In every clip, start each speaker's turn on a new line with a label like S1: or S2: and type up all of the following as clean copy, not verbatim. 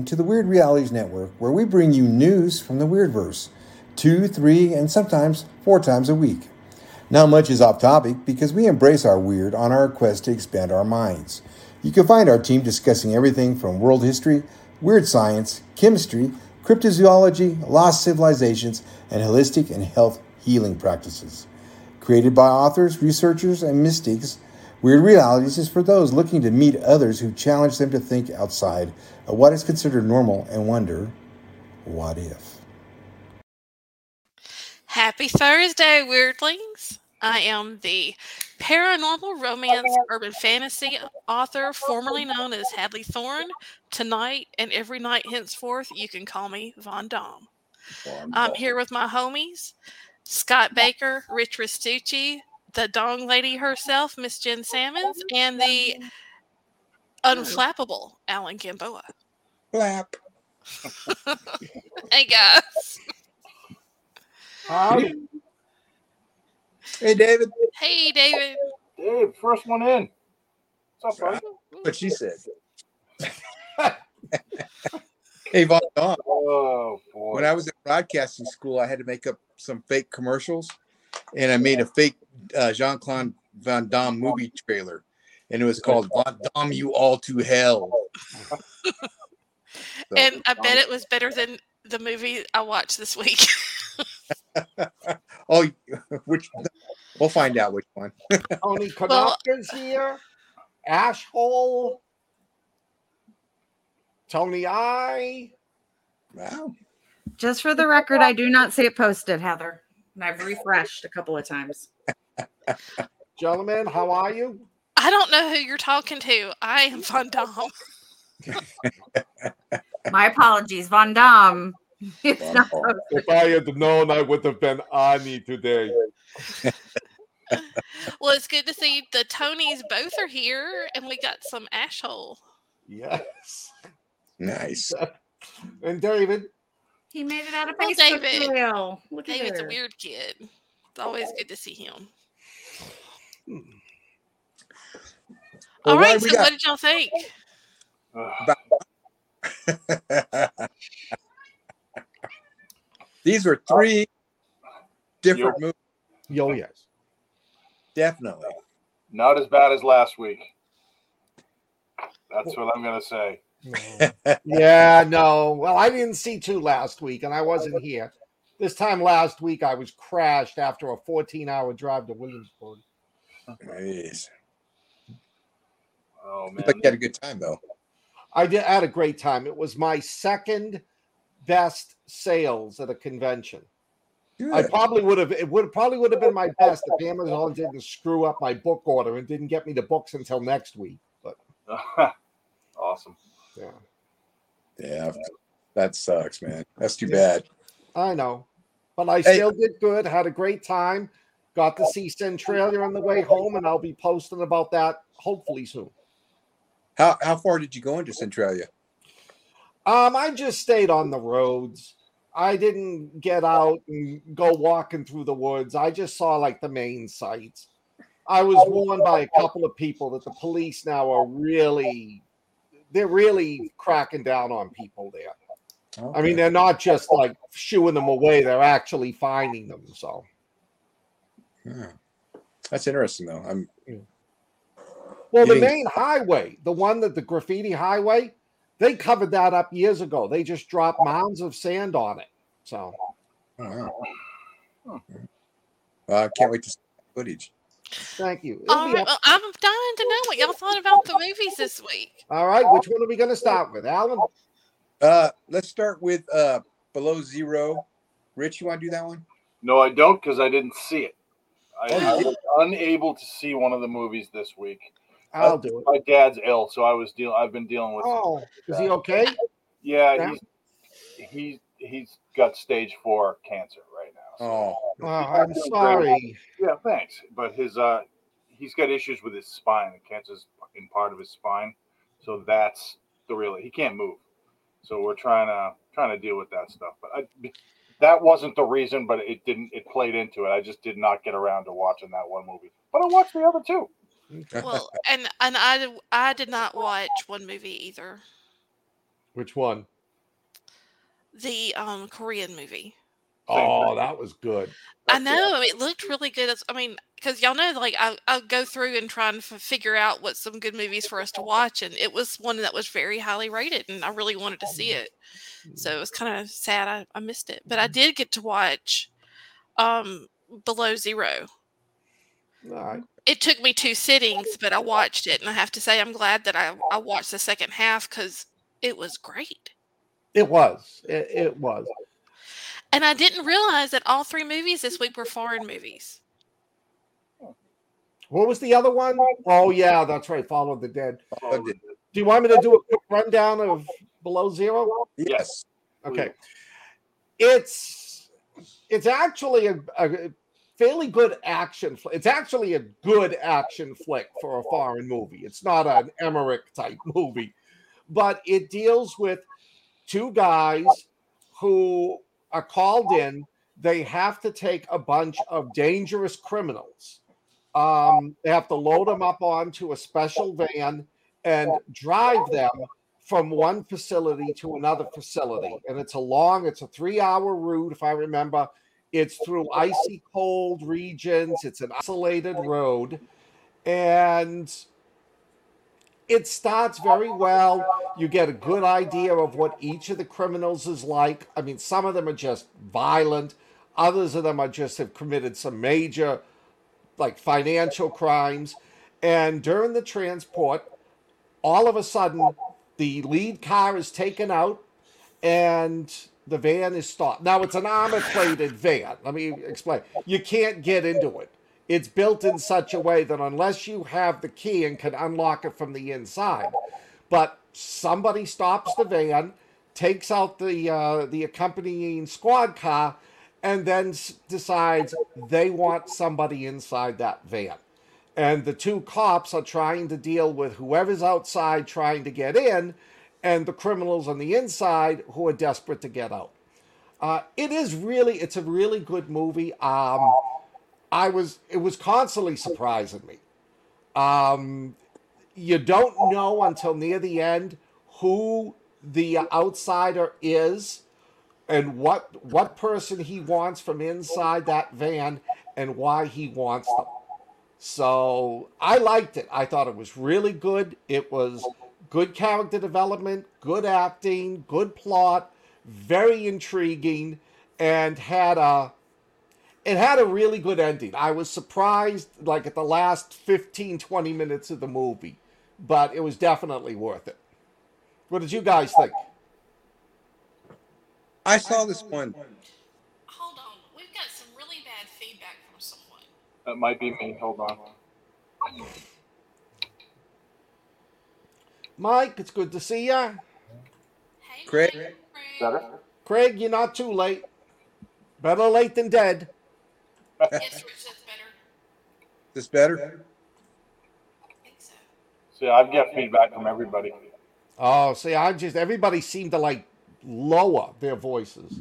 S1: to the Weird Realities Network, where we bring you news from the Weirdverse 2, 3, and sometimes 4 times a week. Not much is off topic because we embrace our weird on our quest to expand our minds. You can find our team discussing everything from world history, weird science, chemistry, cryptozoology, lost civilizations, and holistic and health healing practices. Created by authors, researchers, and mystics, Weird Realities is for those looking to meet others who challenge them to think outside of what is considered normal and wonder, what if?
S2: Happy Thursday, weirdlings! I am the paranormal romance urban fantasy author formerly known as Hadley Thorne. Tonight and every night henceforth, you can call me Von Dom. I'm here with my homies, Scott Baker, Rich Restucci, the dong lady herself, Miss Jen Salmons, and the unflappable Alan Gamboa.
S1: Flap.
S2: Hey, guys.
S3: Howdy.
S1: Hey, David.
S2: Hey, David.
S3: Dave, first one in. What's up, buddy?
S1: What she said. Hey, Von Dom.
S3: Oh, boy.
S1: When I was at broadcasting school, I had to make up some fake commercials, and I made a fake Jean-Claude Van Damme movie trailer, and it was called Von Damme You All to Hell.
S2: And I bet it was better than the movie I watched this week.
S1: Oh, which we'll find out which one.
S4: Tony Konopka's here. Ashhole. Tony I.
S1: Wow.
S5: Just for the record, I do not see it posted, Heather. And I've refreshed a couple of times.
S4: Gentlemen, how are you?
S2: I don't know who you're talking to. I am Von Dom.
S5: My apologies, Von Dom. It's not posted.
S4: If I had known, I would have been Ani today.
S2: Well, it's good to see the Tonys both are here, and we got some Ashhole.
S4: Yes.
S1: Nice.
S4: And David?
S5: He made it out of
S2: Well,
S5: Facebook
S2: David.
S5: jail. Look at
S2: David's a
S5: there.
S2: weird kid. It's always good to see him. All right, so what did y'all think?
S1: These were 3 different movies.
S4: Yo, yes.
S1: Definitely.
S3: Not as bad as last week. That's what I'm going to say.
S4: Yeah, no. Well, I didn't see 2 last week, and I wasn't here. This time last week, I was crashed after a 14-hour drive to Williamsburg.
S1: Nice.
S3: Oh, man.
S1: But you had a good time, though.
S4: I had a great time. It was my second best sales at a convention.
S1: Good.
S4: It probably would have been my best if Amazon didn't screw up my book order and didn't get me the books until next week. But
S3: awesome.
S1: Yeah, that sucks, man. That's too bad.
S4: I know. But I still did good, had a great time. Got to see Centralia on the way home, and I'll be posting about that hopefully soon.
S1: How far did you go into Centralia?
S4: I just stayed on the roads. I didn't get out and go walking through the woods. I just saw like the main sites. I was warned by a couple of people that the police now are really cracking down on people there. Okay. I mean, they're not just like shooing them away; they're actually finding them. So,
S1: that's interesting, though.
S4: The main highway, the one that the graffiti highway, they covered that up years ago. They just dropped mounds of sand on it. So,
S1: I can't wait to see footage.
S4: Thank you.
S2: All right, well, I'm dying to know what y'all thought about the movies this week.
S4: All right, which one are we going to start with, Alan?
S1: Let's start with Below Zero. Rich, you want to do that one?
S3: No, I don't, because I didn't see it. I was unable to see one of the movies this week.
S4: I'll do it.
S3: My dad's ill, so I've been dealing with.
S4: Oh, is he okay?
S3: Yeah, he's got stage 4 cancer right now.
S4: So. I'm sorry.
S3: Yeah, thanks. But he's got issues with his spine. The cancer's in part of his spine, so that's he can't move. So we're trying to deal with that stuff. But that wasn't the reason, but it played into it. I just did not get around to watching that one movie, but I watched the other 2.
S2: Well, and I did not watch one movie either.
S4: Which one?
S2: the Korean movie.
S4: Oh, that was good.
S2: I know it looked really good. I mean, because y'all know, like I'll go through and try and figure out what some good movies for us to watch, and it was one that was very highly rated, and I really wanted to see it. So it was kind of sad I missed it, but I did get to watch Below Zero.
S4: All right.
S2: It took me 2 sittings, but I watched it, and I have to say I'm glad that I watched the second half because it was great.
S4: It was. It was.
S2: And I didn't realize that all 3 movies this week were foreign movies.
S4: What was the other one? Oh, yeah, that's right. Follow the Dead.
S3: Oh,
S4: Do you want me to do a quick rundown of Below Zero?
S1: Yes.
S4: Okay. It's actually a fairly good action. It's actually a good action flick for a foreign movie. It's not an Emmerich type movie, but it deals with 2 guys who are called in. They have to take a bunch of dangerous criminals. They have to load them up onto a special van and drive them from one facility to another facility. And it's a 3-hour route, if I remember. It's through icy cold regions. It's an isolated road. And it starts very well. You get a good idea of what each of the criminals is like. I mean, some of them are just violent. Others of them are just have committed some major, like, financial crimes. And during the transport, all of a sudden, the lead car is taken out and the van is stopped. Now, it's an armor-plated van. Let me explain. You can't get into it. It's built in such a way that unless you have the key and can unlock it from the inside. But somebody stops the van, takes out the accompanying squad car, and then decides they want somebody inside that van. And the 2 cops are trying to deal with whoever's outside trying to get in, and the criminals on the inside who are desperate to get out. It's a really good movie. It was constantly surprising me. You don't know until near the end who the outsider is and what person he wants from inside that van and why he wants them. So I liked it. I thought it was really good. It was good character development, good acting, good plot, very intriguing, and had a really good ending. I was surprised, like, at the last 15, 20 minutes of the movie, but it was definitely worth it. What did you guys think?
S1: I saw this one.
S2: Hold on. We've got some really bad feedback from someone.
S3: that might be me. Hold on.
S4: Mike, it's good to see ya.
S2: Hey,
S1: Craig?
S3: Better?
S4: Craig, you're not too late. Better late than dead.
S2: Yes, Rich, that's better.
S1: This better?
S2: I think so.
S3: See, I've got feedback from everybody.
S4: Oh, see, everybody seemed to, like, lower their voices.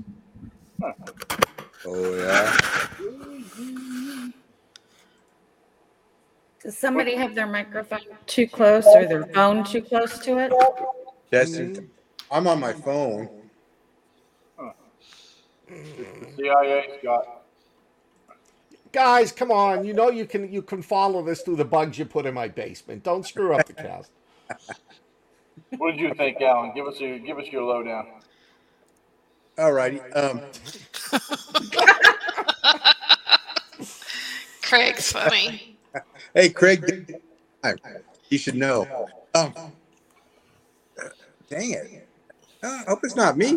S1: Oh, yeah.
S5: Does somebody have their microphone too close or their phone too close to it?
S1: Testing. I'm on my phone.
S3: The CIA's got.
S4: Guys, come on. You know you can follow this through the bugs you put in my basement. Don't screw up the cast.
S3: What did you think, Alan? Give us your lowdown.
S1: All righty.
S2: Craig's funny.
S1: Hey, Craig. You should know. Dang it. I hope it's not me.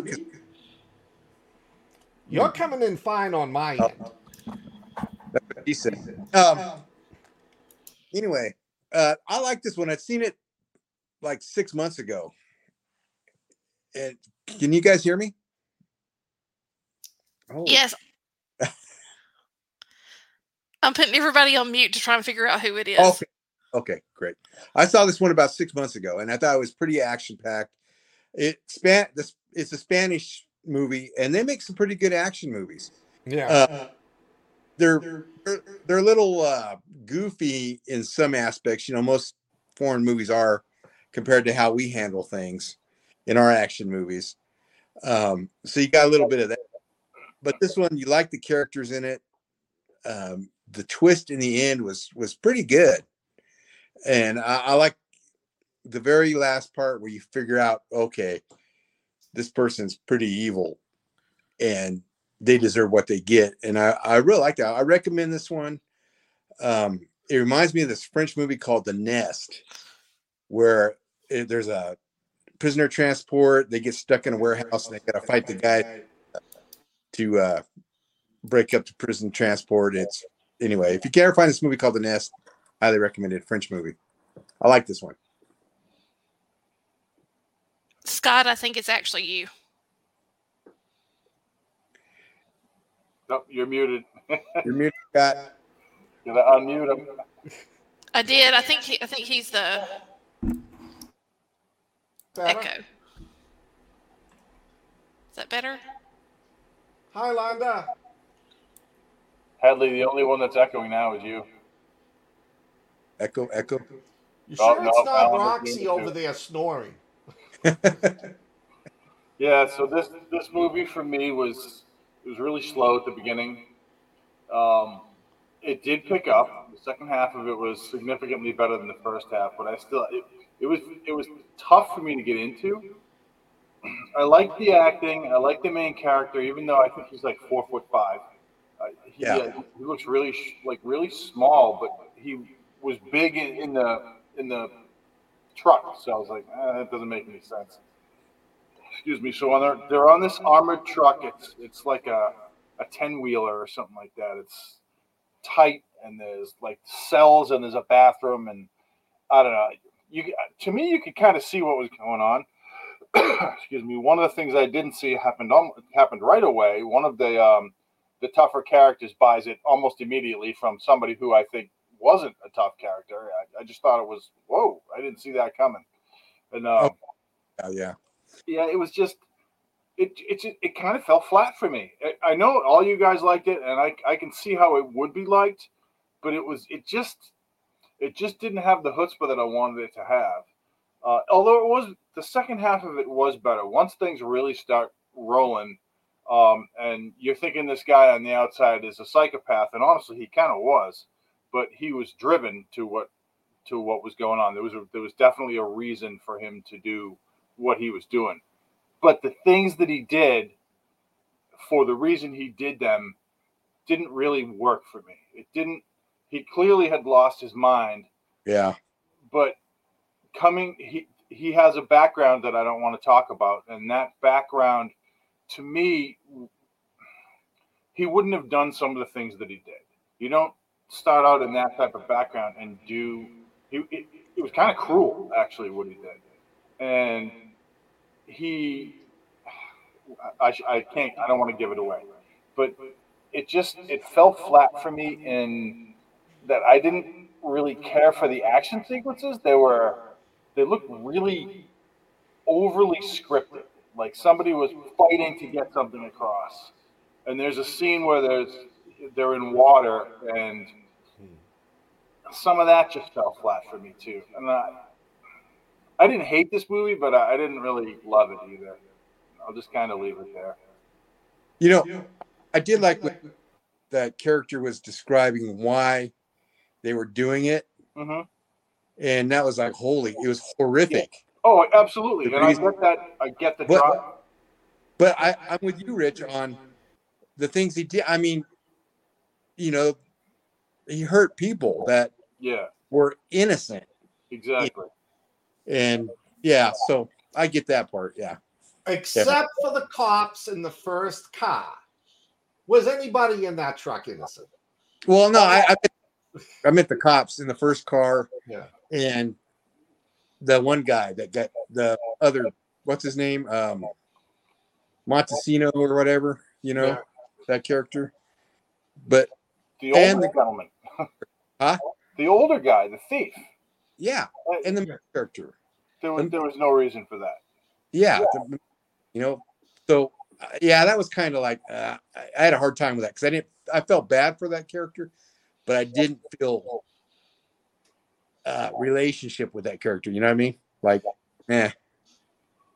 S4: You're coming in fine on my end.
S1: That's what he said. Anyway, I like this one. I'd seen it like 6 months ago. And can you guys hear me? Oh.
S2: Yes. I'm putting everybody on mute to try and figure out who it is.
S1: Okay, great. I saw this one about 6 months ago, and I thought it was pretty action-packed. It's a Spanish movie, and they make some pretty good action movies.
S4: Yeah.
S1: They're a little goofy in some aspects. You know, most foreign movies are compared to how we handle things in our action movies. So you got a little bit of that. But this one, you like the characters in it. The twist in the end was pretty good, and I like the very last part where you figure out, okay, this person's pretty evil, and they deserve what they get. And I really like that. I recommend this one. It reminds me of this French movie called The Nest, where there's a prisoner transport. They get stuck in a warehouse and they got to fight the guy to break up the prison transport. Anyway, if you can ever find this movie called The Nest, highly recommended. French movie. I like this one.
S2: Scott, I think it's actually you.
S3: Nope, you're muted.
S1: You're muted, Scott.
S3: You gotta unmute him.
S2: I did. I think he's the
S4: Better?
S2: echo. Is that better?
S4: Hi, Londa.
S3: Hadley, the only one that's echoing now is you.
S1: Echo.
S4: You
S3: Oh,
S4: sure
S3: no,
S4: it's not
S3: Alan was
S4: Roxy
S3: muted
S4: over
S3: too.
S4: there snoring?
S3: Yeah, so this movie for me was really slow at the beginning. It did pick up. The second half of it was significantly better than the first half, but it was tough for me to get into. I like the acting. I like the main character, even though I think he's like 4'5".
S1: Yeah.
S3: He looks really really small, but he was big in the truck. So I was like, that doesn't make any sense. Excuse me. So they're on this armored truck. It's like a 10-wheeler or something like that. It's tight, and there's like cells, and there's a bathroom, and I don't know. To me, you could kind of see what was going on. Excuse me. One of the things I didn't see happened right away. One of the tougher characters buys it almost immediately from somebody who I think wasn't a tough character. I just thought it was, whoa, I didn't see that coming. And
S1: Yeah.
S3: yeah, it was just it kind of fell flat for me. I know all you guys liked it, and I can see how it would be liked, but it just didn't have the chutzpah that I wanted it to have. Although the second half of it was better. Once things really start rolling, and you're thinking this guy on the outside is a psychopath, and honestly, he kind of was, but he was driven to what was going on. There was definitely a reason for him to do what he was doing, but the things that he did for the reason he did them didn't really work for me. It didn't. He clearly had lost his mind.
S1: Yeah.
S3: But he has a background that I don't want to talk about, and that background, to me, he wouldn't have done some of the things that he did. You don't start out in that type of background and do. It was kind of cruel, actually, what he did, and I can't. I don't want to give it away, but it fell flat for me in that I didn't really care for the action sequences. They looked really overly scripted, like somebody was fighting to get something across. And there's a scene where they're in water, and some of that just fell flat for me too. And I didn't hate this movie, but I didn't really love it either. I'll just kind of leave it there.
S1: You know, I did like when that character was describing why they were doing it.
S3: Mm-hmm.
S1: And that was like, it was horrific.
S3: Yeah. Oh, absolutely. And I get the drop.
S1: But I'm with you, Rich, on the things he did. I mean, he hurt people that were innocent.
S3: Exactly.
S1: And yeah, so I get that part. Yeah.
S4: Except for the cops in the first car. Was anybody in that truck innocent?
S1: Well, no, I meant the cops in the first car.
S4: Yeah.
S1: And the one guy that got the other, what's his name? Montesino or whatever, that character. But
S3: the older gentleman.
S1: Huh?
S3: The older guy, the thief.
S1: Yeah. And the character.
S3: There was no reason for that.
S1: Yeah. So yeah, that was kind of like I had a hard time with that because I felt bad for that character, but I didn't feel relationship with that character. You know what I mean? Like,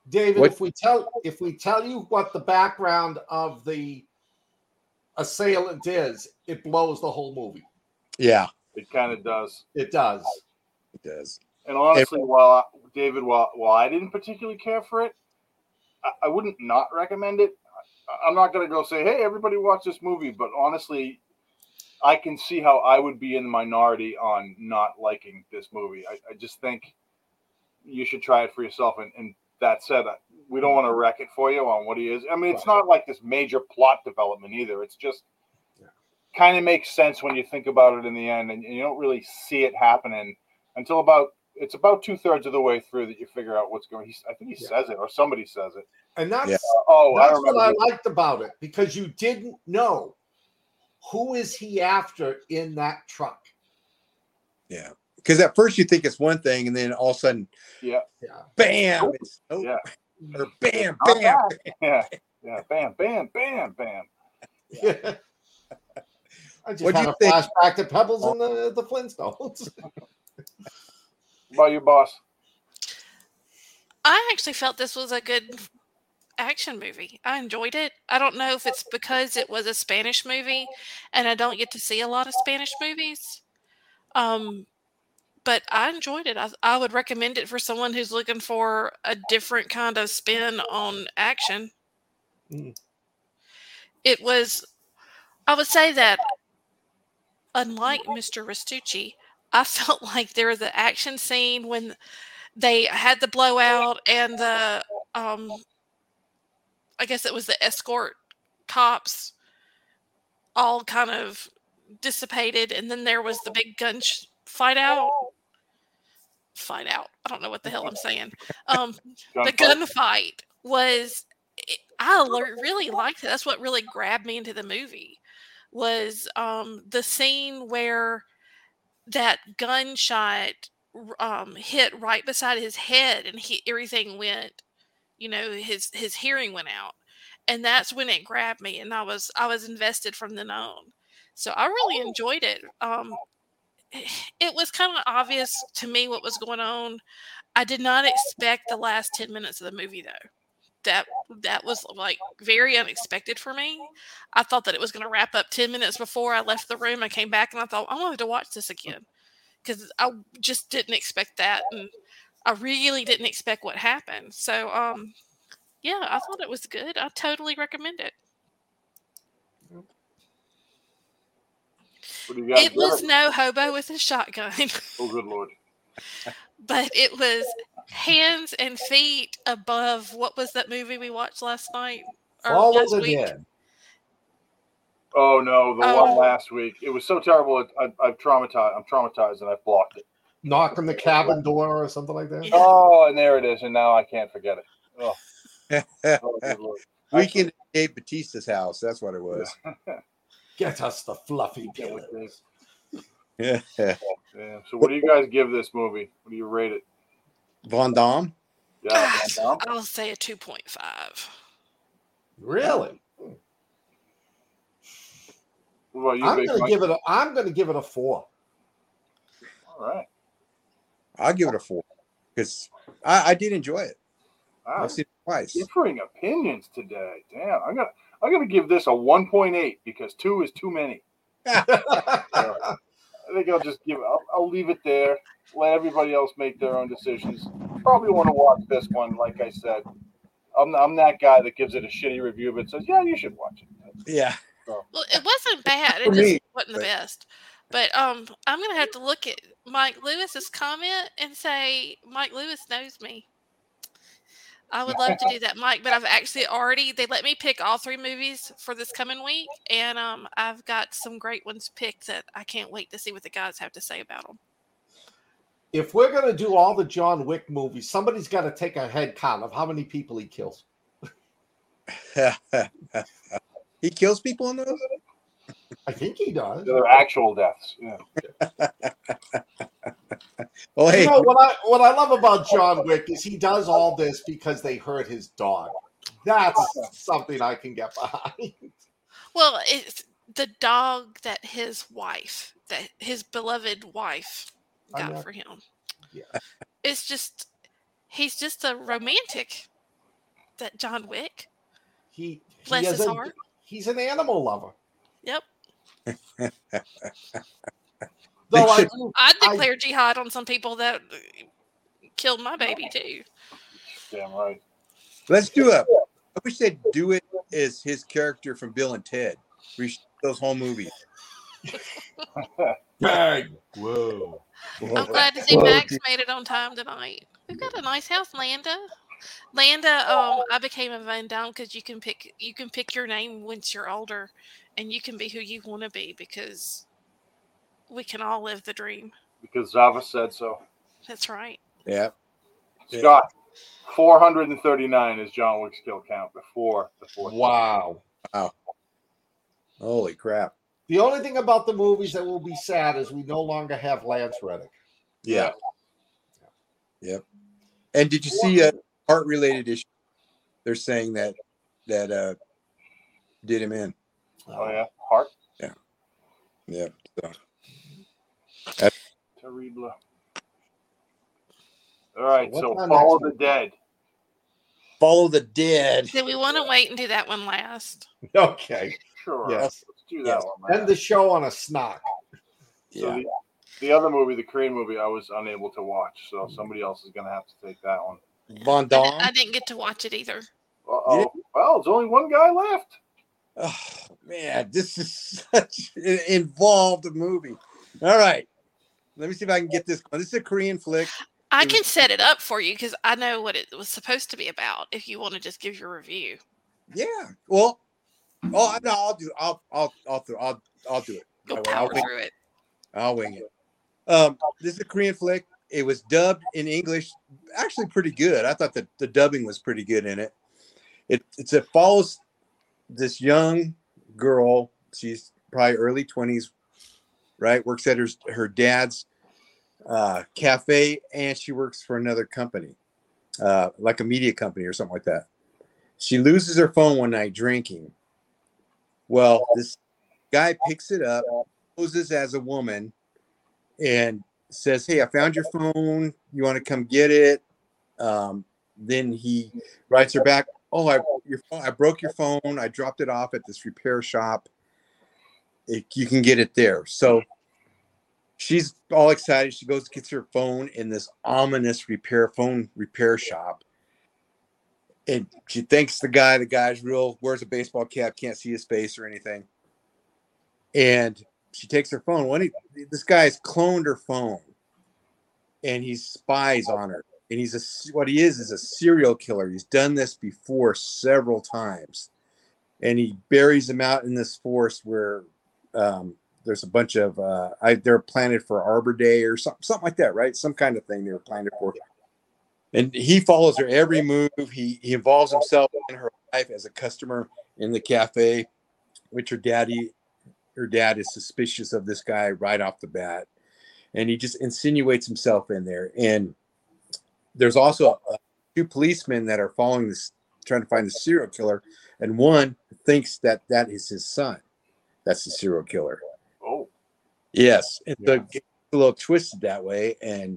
S4: David,
S1: What-
S4: if we tell you what the background of the assailant is, it blows the whole movie.
S1: Yeah,
S3: It kind of does.
S4: It does.
S1: it does.
S3: And honestly, while I didn't particularly care for it, I wouldn't not recommend it. I'm not going to go say, hey, everybody watch this movie. But honestly, I can see how I would be in the minority on not liking this movie. I just think you should try it for yourself. And that said, we don't want to wreck it for you on what he is. I mean, it's not like this major plot development either. It's just kind of makes sense when you think about it in the end. And you don't really see it happening until about 2/3 of the way through that you figure out what's going on. I think he says it or somebody says it.
S4: And that's,
S1: Yeah.
S4: that's what I liked about it, because you didn't know who is he after in that truck.
S1: Yeah, because at first you think it's one thing, and then all of a sudden, bam! It's, or bam, bam.
S3: Yeah, bam, bam, bam, bam.
S4: Yeah. I just
S1: What'd
S4: had
S1: you
S4: a
S1: think?
S4: flashback to Pebbles and the Flintstones.
S3: What about you, boss?
S2: I actually felt this was a good action movie. I enjoyed it. I don't know if it's because it was a Spanish movie and I don't get to see a lot of Spanish movies. But I enjoyed it. I would recommend it for someone who's looking for a different kind of spin on action. It was, I would say that unlike Mr. Restucci, I felt like there was an action scene when they had the blowout and the, I guess it was the escort cops all kind of dissipated. And then there was the big fight out. I don't know what the hell I'm saying. The gunfight was, I really liked it. That's what really grabbed me into the movie was the scene where that gunshot hit right beside his head and everything went, his hearing went out. And that's when it grabbed me, and I was invested from then on. So I really enjoyed it. It was kind of obvious to me what was going on. I did not expect the last 10 minutes of the movie, though. That was like very unexpected for me. I thought that it was going to wrap up 10 minutes before I left the room. I came back and I thought, I wanted to watch this again because I just didn't expect that. And I really didn't expect what happened. So, yeah, I thought it was good. I totally recommend it. It was no hobo with a shotgun.
S3: Oh, good Lord.
S2: But it was hands and feet above, what was that movie we watched last night?
S4: Follow the Dead.
S3: Oh, no, the one last week. It was so terrible. I'm traumatized and I've blocked it.
S4: Knock on the cabin door or something like that?
S2: Yeah.
S3: Oh, and there it is. And now I can't forget it. Oh, good Lord.
S1: Weekend at Dave Bautista's house. That's what it was.
S4: Get us the fluffy pillows.
S1: Yeah.
S3: Yeah. So what do you guys give this movie? What do you rate it?
S1: Von Damme.
S3: Yeah, Van Damme?
S2: I'll say a 2.5.
S4: Really?
S3: What about you,
S4: I'm
S3: Big
S4: going to
S3: Mike?
S4: give it a 4.
S3: All right.
S1: I'll give it a 4 because I did enjoy it.
S3: Wow.
S1: I've seen it twice.
S3: Differing opinions today. Damn. I'm gonna give this a 1.8 because 2 is too many. I think I'll leave it there. Let everybody else make their own decisions. Probably want to watch this one, like I said. I'm that guy that gives it a shitty review but says, yeah, you should watch it.
S1: Yeah.
S2: Well, it wasn't bad. It
S1: For
S2: just
S1: me,
S2: wasn't the best. But I'm gonna have to look at Mike Lewis's comment and say Mike Lewis knows me. I would love to do that, Mike, but I've actually they let me pick all 3 movies for this coming week, and I've got some great ones picked that I can't wait to see what the guys have to say about them.
S4: If we're going to do all the John Wick movies, somebody's got to take a head count of how many people he kills.
S1: He kills people in those?
S4: I think he does.
S3: They're actual deaths. Yeah.
S1: Well, hey,
S4: You know, what I love about John Wick is he does all this because they hurt his dog. That's something I can get behind.
S2: Well, it's the dog that his beloved wife got for him.
S4: Yeah.
S2: It's just, he's just a romantic. that John Wick.
S4: He
S2: Bless
S4: is
S2: his heart.
S4: He's an animal lover.
S2: Yep.
S4: Though
S2: I declare jihad on some people that killed my baby too.
S3: Damn right.
S1: Let's do I wish they'd do it as his character from Bill and Ted. Those whole movies.
S4: Bang! Whoa!
S2: I'm glad to see Max made it on time tonight. We've got a nice house, Landa. I became a Van Damme because you can pick your name once you're older, and you can be who you want to be because we can all live the dream.
S3: Because Zava said so.
S2: That's right.
S1: Yeah.
S3: Scott, 439 is John Wick's kill count before the fourth.
S4: Wow.
S1: Holy crap.
S4: The only thing about the movies that will be sad is we no longer have Lance Reddick.
S1: Yeah. Yep. And did you see a heart-related issue? They're saying that did him in.
S3: Oh yeah, heart.
S1: Yeah. Yeah. So.
S3: Terrible. All right, so
S4: What's our
S3: Follow
S4: next
S3: the Dead.
S1: Follow the Dead.
S2: Do we want to wait and do that one last?
S4: Okay.
S3: Sure.
S4: Yes.
S3: Let's do that one. Man.
S4: End the show on a snock.
S3: So
S1: Yeah.
S3: the other movie, the Korean movie, I was unable to watch, so somebody else is going to have to take that one.
S1: Von Dawn.
S2: I didn't get to watch it either.
S3: Uh-oh. Well, there's only one guy left.
S1: Oh man, this is such an involved movie. All right. Let me see if I can get this. This is a Korean flick.
S2: I can set it up for you because I know what it was supposed to be about. If you want to just give your review.
S1: Yeah. Well, no, I'll do it.
S2: Go power through it.
S1: I'll wing it. This is a Korean flick. It was dubbed in English, actually pretty good. I thought that the dubbing was pretty good in it. It follows this young girl. She's probably early 20s, right? Works at her dad's cafe, and she works for another company, like a media company or something like that. She loses her phone one night drinking. Well, this guy picks it up, poses as a woman, and says, "Hey, I found your phone. You want to come get it?" Then he writes her back, "Oh, I broke your phone. I dropped it off at this repair shop. You can get it there." So she's all excited. She goes, gets her phone in this ominous phone repair shop. And she thanks the guy's real, wears a baseball cap, can't see his face or anything. And she takes her phone. This guy has cloned her phone, and he spies on her. And what he is a serial killer. He's done this before several times. And he buries them out in this forest where there's a bunch of they're planted for Arbor Day or something like that, right? Some kind of thing they were planted for. And he follows her every move. He involves himself in her life as a customer in the cafe, which her dad is suspicious of this guy right off the bat. And he just insinuates himself in there. And there's also two policemen that are following this, trying to find the serial killer. And one thinks that is his son. That's the serial killer.
S3: Oh,
S1: yes. And so it's a little twisted that way. And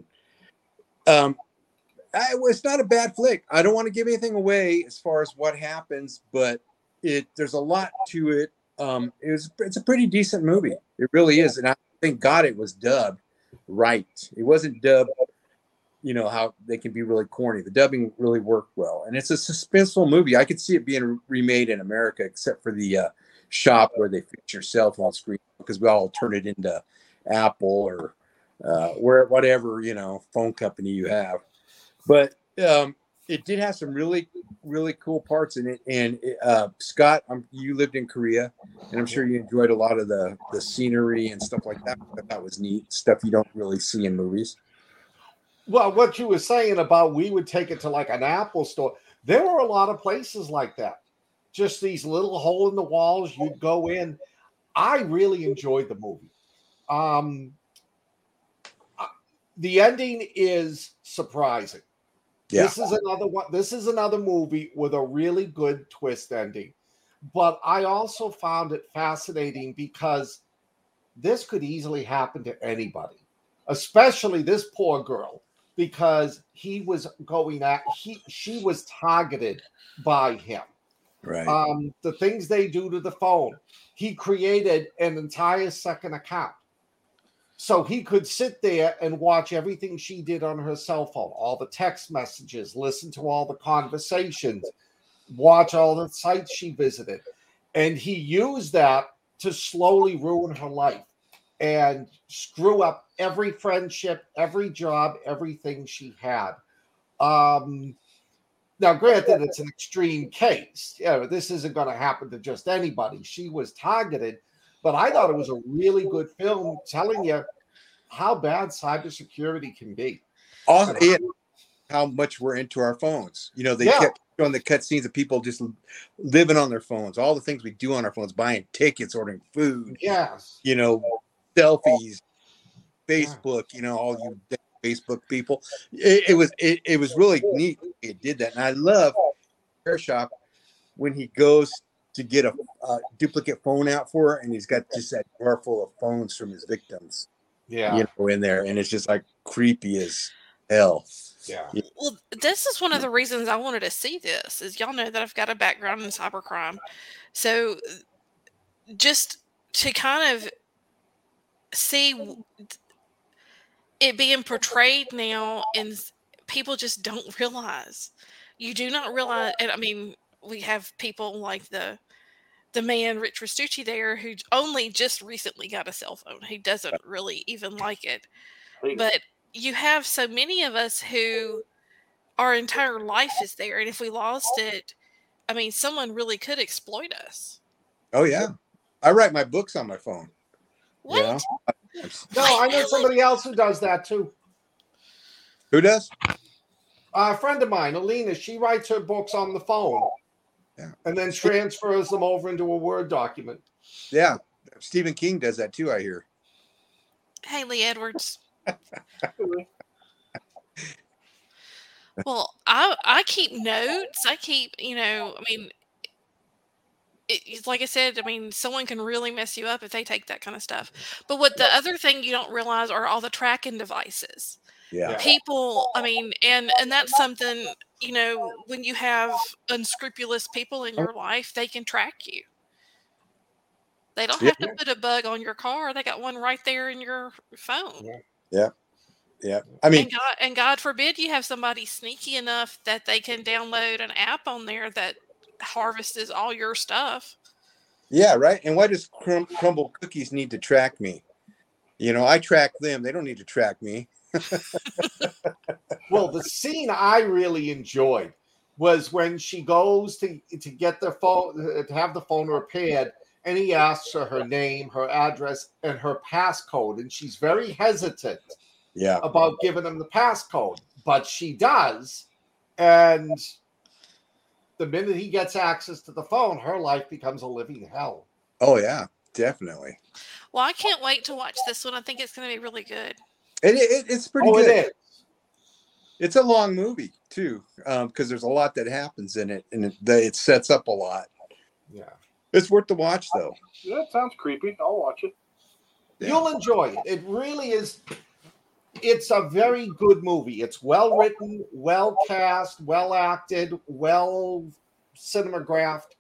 S1: it's not a bad flick. I don't want to give anything away as far as what happens, but there's a lot to it. It's a pretty decent movie. It really is. And I thank God it was dubbed right. It wasn't dubbed, how they can be really corny. The dubbing really worked well. And it's a suspenseful movie. I could see it being remade in America, except for the shop where they feature cell phone screen, because we all turn it into Apple or whatever, phone company you have. But it did have some really, really cool parts in it. And Scott, you lived in Korea, and I'm sure you enjoyed a lot of the scenery and stuff like that. That was neat stuff you don't really see in movies.
S4: Well, what you were saying about we would take it to like an Apple store. There were a lot of places like that. Just these little hole in the walls. You'd go in. I really enjoyed the movie. The ending is surprising. Yeah. This is another one. This is another movie with a really good twist ending. But I also found it fascinating because this could easily happen to anybody, especially this poor girl because he was she was targeted by him.
S1: Right.
S4: The things they do to the phone. He created an entire second account. So he could sit there and watch everything she did on her cell phone, all the text messages, listen to all the conversations, watch all the sites she visited. And he used that to slowly ruin her life and screw up every friendship, every job, everything she had. Now, granted, it's an extreme case. This isn't going to happen to just anybody. She was targeted, but I thought it was a really good film telling you how bad cybersecurity can be.
S1: Also, and how much we're into our phones. They kept showing the cutscenes of people just living on their phones, all the things we do on our phones, buying tickets, ordering food,
S4: Yes.
S1: selfies, Facebook, all you Facebook people. It was really neat. It did that. And I love Repair Shop when he goes to get a duplicate phone out for her, and he's got just that drawer full of phones from his victims.
S4: Yeah.
S1: In there, and it's just like creepy as hell.
S4: Yeah.
S2: Well, this is one of the reasons I wanted to see this. Is y'all know that I've got a background in cybercrime, so just to kind of see it being portrayed now, and people just don't realize. You do not realize, and I mean, we have people like the man Rich Restucci there, who only just recently got a cell phone. He doesn't really even like it. But you have so many of us who our entire life is there, and if we lost it, I mean, someone really could exploit us.
S1: Oh yeah, I write my books on my phone.
S2: What?
S4: No, I know somebody else who does that too.
S1: Who does?
S4: A friend of mine, Alina. She writes her books on the phone.
S1: Yeah.
S4: And then transfers them over into a Word document.
S1: Yeah. Stephen King does that too, I hear.
S2: Haley Edwards. Well, I keep notes. I keep, I mean, it's like I said, I mean, someone can really mess you up if they take that kind of stuff. But what the other thing you don't realize are all the tracking devices.
S1: Yeah.
S2: People, I mean, and that's something, when you have unscrupulous people in your life, they can track you. They don't have to put a bug on your car. They got one right there in your phone.
S1: Yeah. Yeah. I mean,
S2: and God forbid you have somebody sneaky enough that they can download an app on there that harvests all your stuff.
S1: Yeah, right. And why does Crumble Cookies need to track me? I track them. They don't need to track me.
S4: Well, the scene I really enjoyed was when she goes to get the phone, to have the phone repaired, and he asks her name, her address, and her passcode, and she's very hesitant about giving him the passcode, but she does, and the minute he gets access to the phone, her life becomes a living hell.
S1: Oh yeah, definitely.
S2: Well, I can't wait to watch this one. I think it's going to be really good.
S1: It's pretty good.
S4: It is.
S1: It's a long movie too, because there's a lot that happens in it, and it sets up a lot.
S4: Yeah,
S1: it's worth the watch though.
S3: Yeah, it sounds creepy. I'll watch it.
S1: Yeah.
S4: You'll enjoy it. It really is. It's a very good movie. It's well written, well cast, well acted, well cinematographed.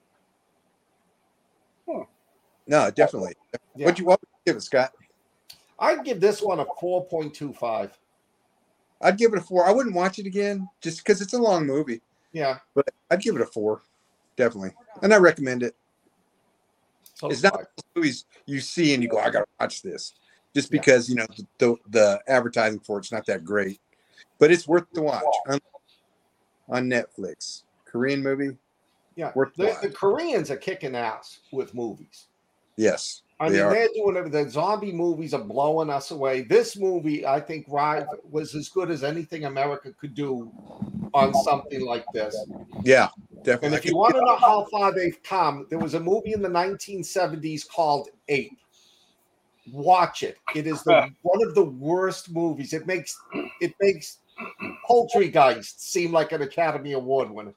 S1: No, definitely.
S4: Yeah.
S1: What would you give it, Scott?
S4: I'd give this one a 4.25.
S1: I'd give it a 4. I wouldn't watch it again just because it's a long movie.
S4: Yeah.
S1: But I'd give it a 4. Definitely. And I recommend it.
S4: So
S1: it's not those movies you see and you go, I got to watch this. Just because, the advertising for it's not that great. But it's worth the watch on Netflix. Korean movie.
S4: Yeah. The Koreans are kicking ass with movies.
S1: Yes.
S4: I mean, they're doing it. The zombie movies are blowing us away. This movie, I think, was as good as anything America could do on something like this.
S1: Yeah, definitely.
S4: And if you want to know how far they've come, there was a movie in the 1970s called Ape. Watch it. It is one of the worst movies. It makes Poultrygeist seem like an Academy Award winner.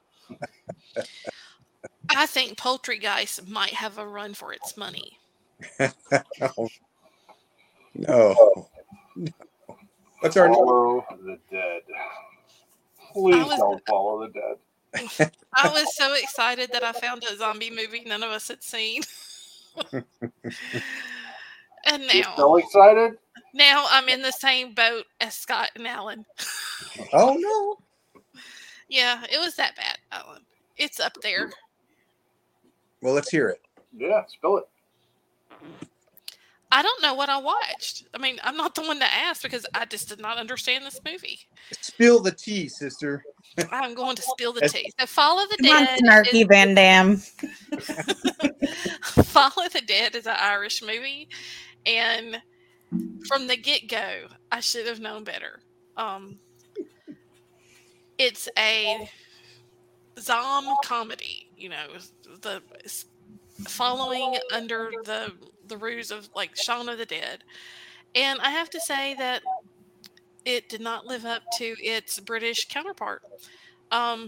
S2: I think Poultrygeist might have a run for its money.
S1: No. What's our
S3: Follow the Dead. Please
S2: was-
S3: don't follow the dead.
S2: I was so excited that I found a zombie movie none of us had seen. And
S3: You're so excited?
S2: now I'm in the same boat as Scott and Alan.
S1: Oh no.
S2: Yeah, it was that bad, Alan. It's up there.
S1: Well, let's hear it.
S3: Yeah, spill it.
S2: I don't know what I watched. I mean, I'm not the one to ask because I just did not understand this movie.
S1: Spill the tea, sister.
S2: I'm going to spill the tea. So Follow the
S5: Come on,
S2: Dead.
S5: Snarky Van Dam.
S2: Follow the Dead is an Irish movie, and from the get-go, I should have known better. It's a zombie comedy, the following under the ruse of like Shaun of the Dead, and I have to say that it did not live up to its British counterpart. I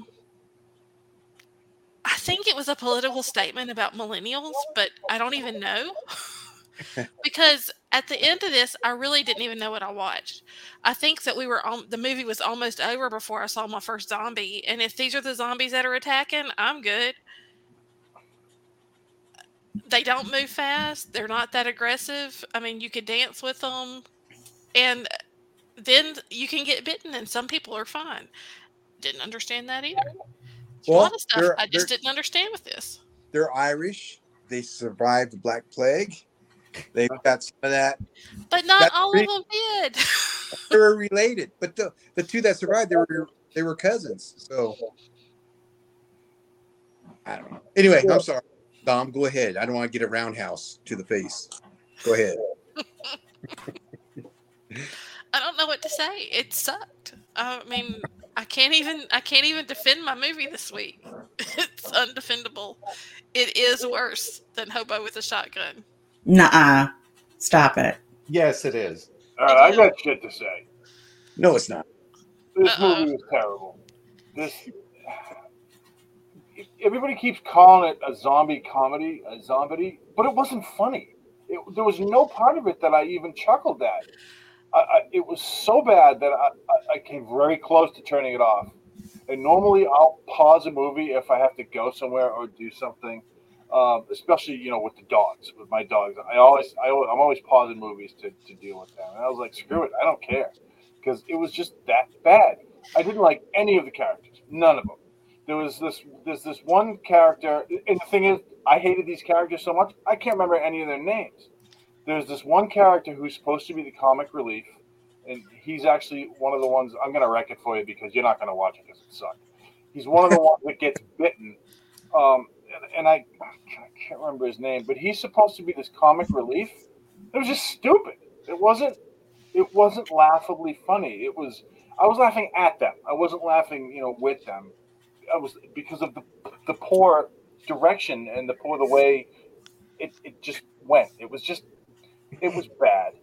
S2: think it was a political statement about millennials, but I don't even know. Because at the end of this, I really didn't even know what I watched. I think that the movie was almost over before I saw my first zombie. And if these are the zombies that are attacking, I'm good. They don't move fast. They're not that aggressive. I mean, you could dance with them. And then you can get bitten, and some people are fine. Didn't understand that either. A lot of stuff I just didn't understand with this.
S1: They're Irish. They survived the Black Plague. They've got some of that.
S2: But not all of them did.
S1: They were related, but the two that survived, they were cousins. So I don't know. Anyway, I'm sorry, Dom. Go ahead. I don't want to get a roundhouse to the face. Go ahead.
S2: I don't know what to say. It sucked. I mean, I can't even defend my movie this week. It's undefendable. It is worse than Hobo with a Shotgun.
S5: Nuh-uh. Stop it.
S4: Yes, it is.
S3: All right, I got shit to say.
S1: No, it's not.
S3: This movie was terrible. Everybody keeps calling it a zombie comedy, but it wasn't funny. There was no part of it that I even chuckled at. It was so bad that I came very close to turning it off. And normally I'll pause a movie if I have to go somewhere or do something, especially with the dogs, with my dogs. I'm always pausing movies to deal with them. And I was like, screw it, I don't care, because it was just that bad. I didn't like any of the characters, none of them. There's this one character, and the thing is, I hated these characters so much I can't remember any of their names. There's this one character who's supposed to be the comic relief, and he's actually one of the ones. I'm going to wreck it for you because you're not going to watch it because it sucked. He's one of the ones that gets bitten, and I can't remember his name, but he's supposed to be this comic relief. It was just stupid. It wasn't laughably funny. I was laughing at them. I wasn't laughing, with them. I was, because of the poor direction and the way it just went. It was bad.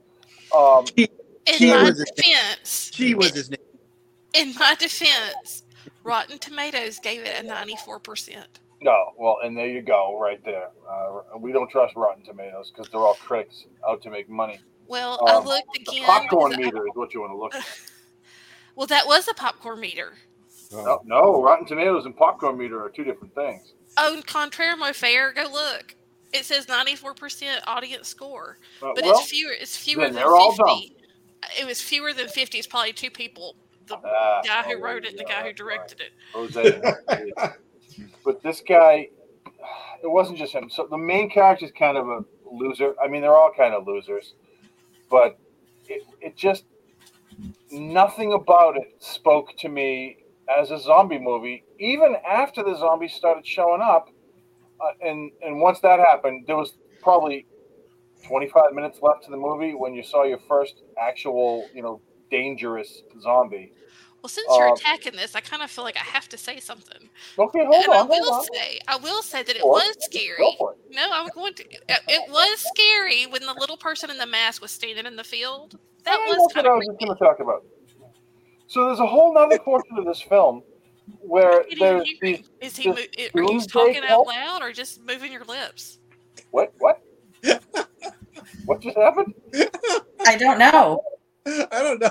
S1: She was his name.
S2: In my defense, Rotten Tomatoes gave it a 94%.
S3: No, well, and there you go, right there. We don't trust Rotten Tomatoes because they're all critics out to make money.
S2: Well, I looked again.
S3: The popcorn meter is what you want to look at.
S2: Well, that was a popcorn meter.
S3: No, Rotten Tomatoes and popcorn meter are two different things.
S2: Oh, contraire, my fair, go look. It says 94% audience score, but it's fewer than 50. It was fewer than 50. It's probably two people: the guy who wrote it and the guy who directed it.
S3: Jose. But this guy, it wasn't just him. So the main character is kind of a loser. I mean, they're all kind of losers, but it just, nothing about it spoke to me as a zombie movie, even after the zombies started showing up. And once that happened, there was probably 25 minutes left to the movie when you saw your first actual, dangerous zombie.
S2: Well, since you're attacking this, I kind of feel like I have to say something.
S3: Okay, hold on.
S2: I will say that it was scary. No, I'm going to. It was scary when the little person in the mask was standing in the field. That was kind of
S3: what I was going to talk about. So there's a whole other portion of this film where there's these.
S2: Are you talking out loud or just moving your lips?
S3: What? What just happened?
S5: I don't know.
S1: I don't know.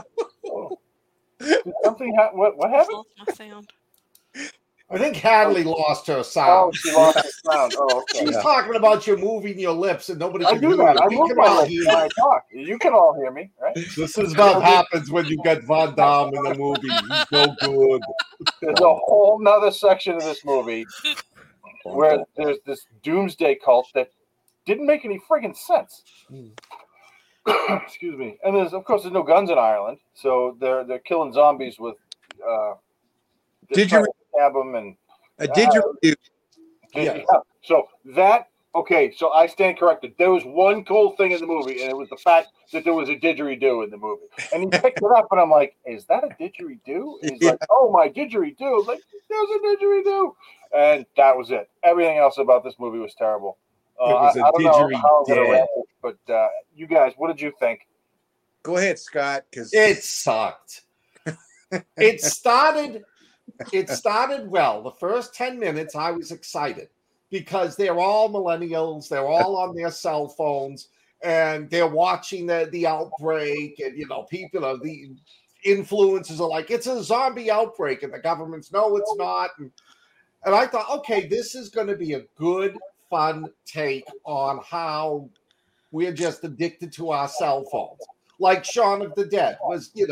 S3: Did something what happened?
S2: Lost my sound.
S4: I think Hadley lost her
S3: Oh,
S4: sound.
S3: she lost her sound. Oh, okay.
S4: She's talking about you moving your lips and nobody
S3: I
S4: can
S3: do
S4: hear
S3: that.
S4: you.
S3: I
S4: We
S3: move
S4: can
S3: my
S4: all
S3: lips
S4: hear
S3: when I
S4: you.
S3: talk. You can all hear me, right?
S4: This is what happens when you get Van Damme in the movie. He's no good.
S3: There's a whole nother section of this movie where there's this doomsday cult that didn't make any friggin' sense. Excuse me. And there's no guns in Ireland, so they're killing zombies with.
S1: Did you
S3: stab them and?
S1: did you review?
S3: Yeah. So that. Okay, so I stand corrected. There was one cool thing in the movie, and it was the fact that there was a didgeridoo in the movie. And he picked it up, and I'm like, "Is that a didgeridoo?" And he's like, "Oh, my didgeridoo!" I was like, "There's a didgeridoo," and that was it. Everything else about this movie was terrible.
S4: It was a
S3: I don't know how I'm gonna
S4: didgeridoo.
S3: wrap it, but you guys, what did you think?
S1: Go ahead, Scott, because
S4: It sucked. It started well. The first 10 minutes, I was excited because they're all millennials. They're all on their cell phones and they're watching the outbreak. And, people the influencers are like, it's a zombie outbreak. And the government's, no, it's not. And I thought, okay, this is going to be a good, fun take on how we're just addicted to our cell phones. Like Shaun of the Dead was, it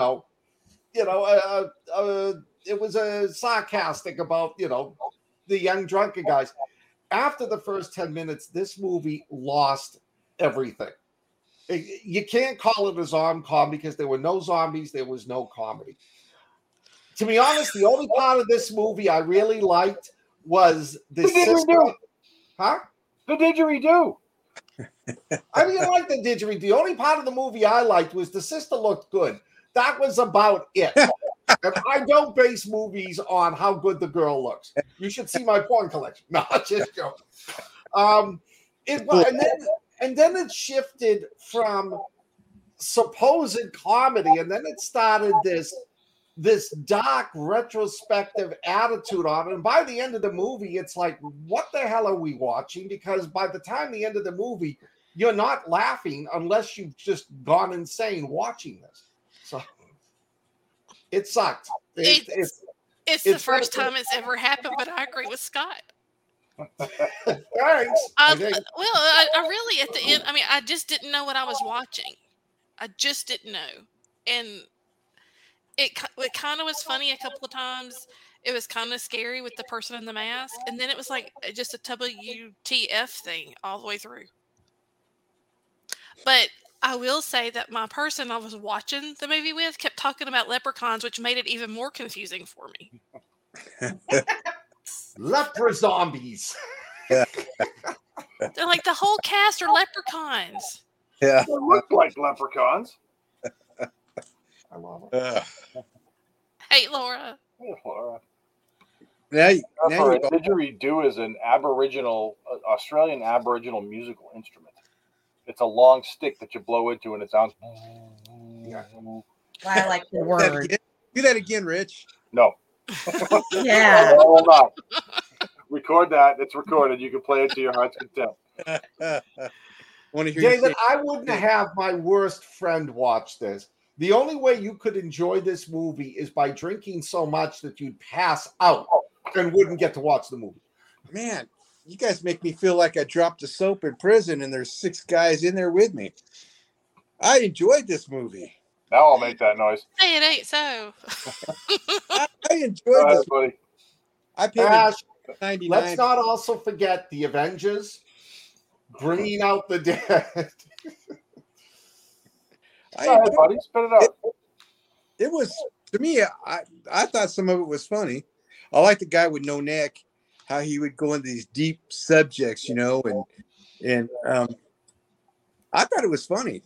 S4: was a sarcastic about, the young drunken guys. After the first 10 minutes, this movie lost everything. You can't call it a zombie because there were no zombies. There was no comedy. To be honest, the only part of this movie I really liked was the sister. Huh?
S3: The didgeridoo.
S4: I didn't like the didgeridoo. The only part of the movie I liked was the sister looked good. That was about it. And I don't base movies on how good the girl looks. You should see my porn collection. No, just joking. And then it shifted from supposed comedy, and then it started this dark retrospective attitude on it. And by the end of the movie, it's like, what the hell are we watching? Because by the time the end of the movie, you're not laughing unless you've just gone insane watching this. So it sucked.
S2: It's the first time it's ever happened, but I agree with Scott.
S4: Thanks.
S2: I really, at the end, I just didn't know what I was watching. I just didn't know. And it kind of was funny a couple of times. It was kind of scary with the person in the mask. And then it was like just a WTF thing all the way through. But I will say that my person I was watching the movie with kept talking about leprechauns, which made it even more confusing for me.
S4: Leper zombies.
S2: They're like, the whole cast are leprechauns.
S1: Yeah.
S3: They look like leprechauns.
S4: I love it.
S2: Hey, Laura.
S3: Hey, Laura.
S1: Now
S3: A
S1: you
S3: didgeridoo is an Australian Aboriginal musical instrument. It's a long stick that you blow into, and it sounds.
S5: I like the word.
S1: do that again, Rich.
S3: No.
S5: Yeah.
S3: I will not. Record that. It's recorded. You can play it to your heart's content.
S1: Want to hear
S4: David,
S1: you
S4: I wouldn't have my worst friend watch this. The only way you could enjoy this movie is by drinking so much that you'd pass out and wouldn't get to watch the movie.
S1: Man, you guys make me feel like I dropped a soap in prison and there's 6 guys in there with me. I enjoyed this movie.
S3: Now I'll make that noise.
S2: Hey, it ain't so.
S1: I enjoyed
S3: Go ahead,
S1: this.
S3: buddy.
S1: I paid
S4: Ash,
S1: $99.
S4: let's not also forget the Avengers bringing out the dead.
S3: Go ahead, buddy. Spit it out.
S1: It was, to me, I thought some of it was funny. I like the guy with no neck, how he would go into these deep subjects, and I thought it was funny.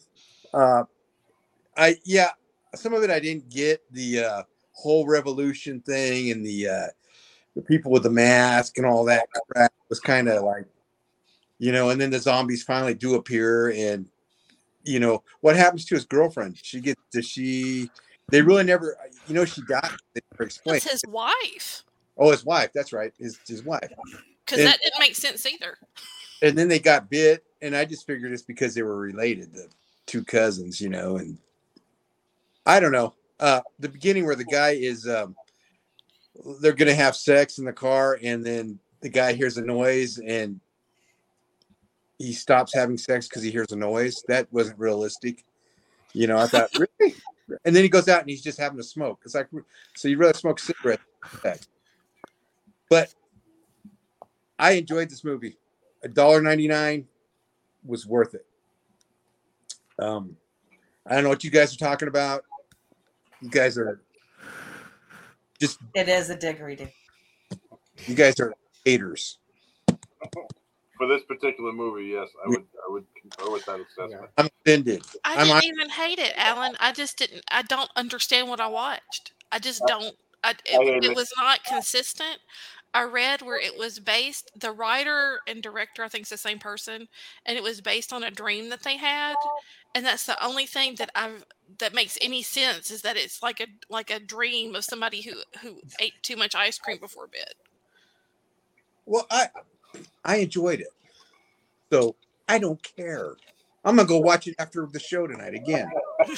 S1: Some of it I didn't get, the whole revolution thing and the people with the mask and all that crap was kind of like, and then the zombies finally do appear, and what happens to his girlfriend? They really never, she died. They never explained.
S2: That's his wife.
S1: Oh, his wife. That's right. His wife.
S2: Because that didn't make sense either.
S1: And then they got bit, and I just figured it's because they were related, the 2 cousins, and I don't know. The beginning where the guy is, they're going to have sex in the car, and then the guy hears a noise and he stops having sex because he hears a noise. That wasn't realistic. I thought, really? And then he goes out and he's just having a smoke. It's like, so you'd rather smoke cigarettes than sex. But I enjoyed this movie. $1.99 was worth it. I don't know what you guys are talking about. You guys are just.
S5: It is a dickery-dick.
S1: You guys are haters.
S3: For this particular movie, yes, I would concur with that assessment.
S1: I'm offended.
S2: I didn't even hate it, Alan. I just didn't. I don't understand what I watched. I just don't. It was not consistent. I read where it was based. The writer and director, I think, is the same person, and it was based on a dream that they had. And that's the only thing that makes any sense, is that it's like a dream of somebody who ate too much ice cream before bed.
S1: Well, I enjoyed it, so I don't care. I'm gonna go watch it after the show tonight again.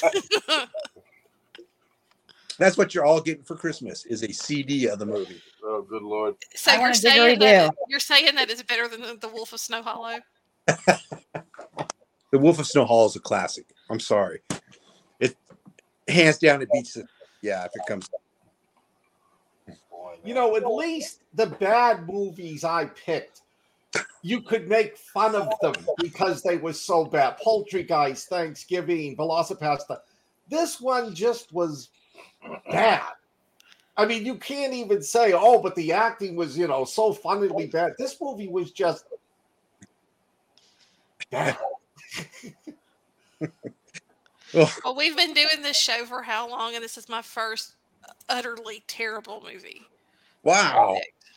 S1: That's what you're all getting for Christmas, is a CD of the movie.
S3: Oh, good Lord!
S2: So you're saying that it's better than the Wolf of Snow Hollow?
S1: The Wolf of Snow Hollow is a classic. I'm sorry, it hands down it beats it. Yeah, if it comes.
S4: At least the bad movies I picked, you could make fun of them because they were so bad. Poultrygeist, Thanksgiving, Velocipasta. This one just was bad. I mean, you can't even say, oh, but the acting was, so funnily bad. This movie was just bad.
S2: Well, we've been doing this show for how long, and this is my first utterly terrible movie.
S1: Wow.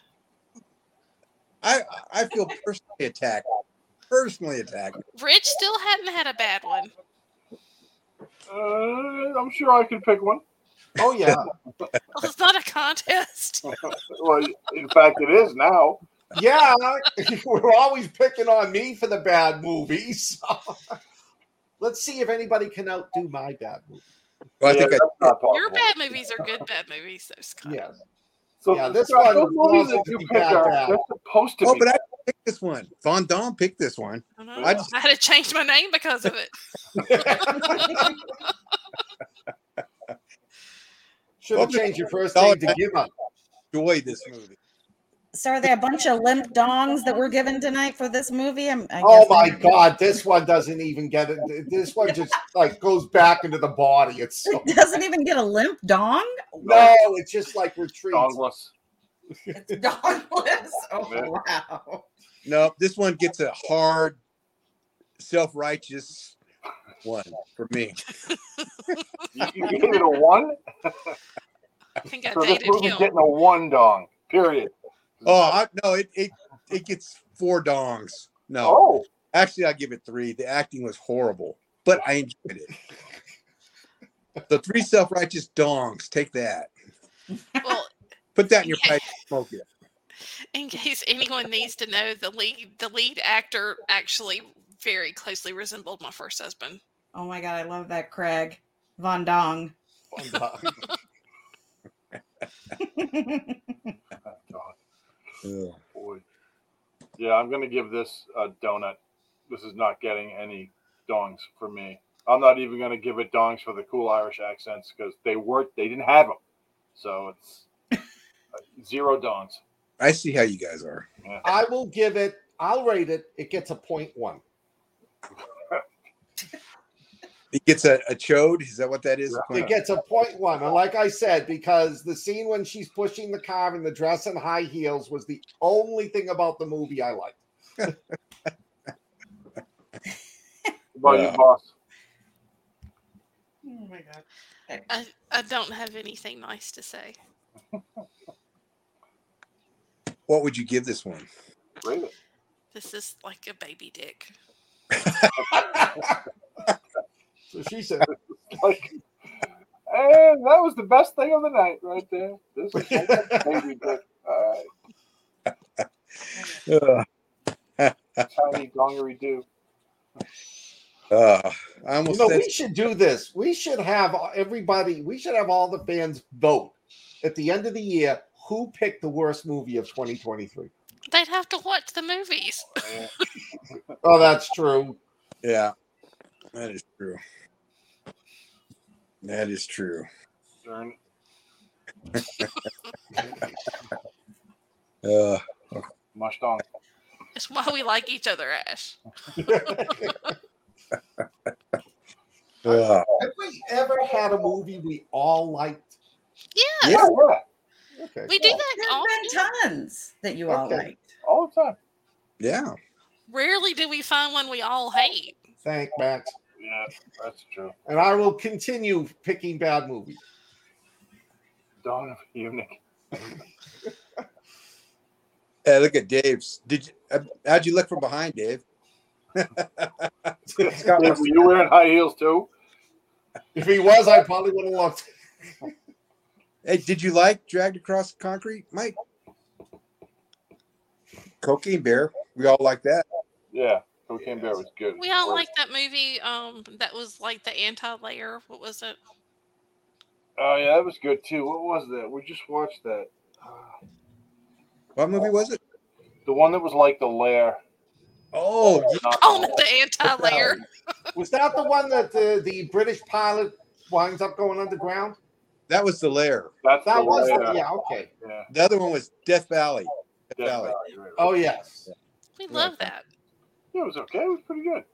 S1: I feel personally attacked. Rich
S2: still hadn't had a bad one.
S3: I'm sure I can pick one.
S4: Oh, yeah.
S2: Well, it's not a contest.
S3: Well, in fact, it is now.
S4: Yeah, we're always picking on me for the bad movies. Let's see if anybody can outdo my bad movie.
S1: Well, I think
S2: your bad movies are good bad movies, though, Scott.
S4: Yes.
S3: So
S4: yeah, this one
S3: movies that you pick are supposed to be.
S1: But I picked this one. Von Damme picked this one.
S2: I had to change my name because of it.
S4: Should have changed your first name to Give Up.
S1: Enjoy this movie.
S5: So are there a bunch of limp dongs that were given tonight for this movie?
S4: Oh my God, this one doesn't even get it. This one just goes back into the body. It
S5: doesn't even get a limp dong?
S4: No, it's just like retreats.
S3: Dongless.
S5: It's dongless. Oh, wow.
S1: No, this one gets a hard, self-righteous one for me.
S3: You give it a 1?
S2: I think I
S3: so
S2: dated
S3: this movie's
S2: him.
S3: getting a 1 dong, period.
S1: Oh, no, it gets 4 dongs. No.
S3: Oh.
S1: Actually, I give it 3. The acting was horrible, but I enjoyed it. The 3 self-righteous dongs. Take that.
S2: Well,
S1: put that in your pipe and smoke it.
S2: In case anyone needs to know, the lead actor actually very closely resembled my first husband.
S5: Oh my God, I love that, Craig. Von Dong.
S3: Oh, boy. Yeah, I'm going to give this a donut. This is not getting any dongs for me. I'm not even going to give it dongs for the cool Irish accents because they didn't have them. So it's 0 dongs.
S1: I see how you guys are.
S4: Yeah. I'll rate it. It gets a 0.1.
S1: It gets a chode? Is that what that is?
S4: It gets a 0.1. And like I said, because the scene when she's pushing the car in the dress and high heels was the only thing about the movie I liked.
S3: What about you, boss?
S5: Oh my God.
S2: I don't have anything nice to say.
S1: What would you give this one?
S3: Rate it.
S2: This is like a baby dick.
S4: So she said,
S3: and that was the best thing of the night right there. This is baby dick. All right. Tiny dongery do.
S1: I almost said
S4: We should do this. We should have everybody. We should have all the fans vote at the end of the year who picked the worst movie of 2023.
S2: They'd have to watch the movies.
S4: Oh, that's true.
S1: Yeah, that is true. That is true.
S3: Darn. Mush on.
S2: It's why we like each other, Ash.
S4: Have we ever had a movie we all liked?
S2: Yes.
S3: Yeah.
S4: Okay.
S2: We do that
S5: There's
S2: all
S5: been tons that you all
S4: Okay.
S5: liked.
S3: All the time.
S1: Yeah.
S2: Rarely do we find one we all hate.
S4: Thank Max.
S3: Yeah, that's true.
S4: And I will continue picking bad movies.
S3: Dawn of a Eunuch.
S1: Hey, look at Dave's. How'd you look from behind, Dave?
S3: Yeah, were you wearing high heels too?
S4: If he was, I probably would have looked.
S1: Hey, did you like Dragged Across Concrete, Mike? Cocaine Bear. We all like that.
S3: Yeah, Cocaine Bear was good.
S2: We all like that movie. That was like the anti-layer. What was it?
S3: Oh yeah, that was good too. What was that? We just watched that.
S1: What movie was it?
S3: The one that was like the lair.
S1: Oh,
S2: Calling it the anti-layer.
S4: Was that the one that the British pilot winds up going underground?
S1: that was The Lair.
S3: That's
S4: That
S3: the
S4: was
S3: lair.
S4: yeah, okay.
S3: Yeah.
S1: The other one was Death Valley. Death
S3: Yeah,
S1: Valley.
S3: right.
S4: Oh yes.
S2: We love that.
S3: Yeah, it was okay. It was pretty good.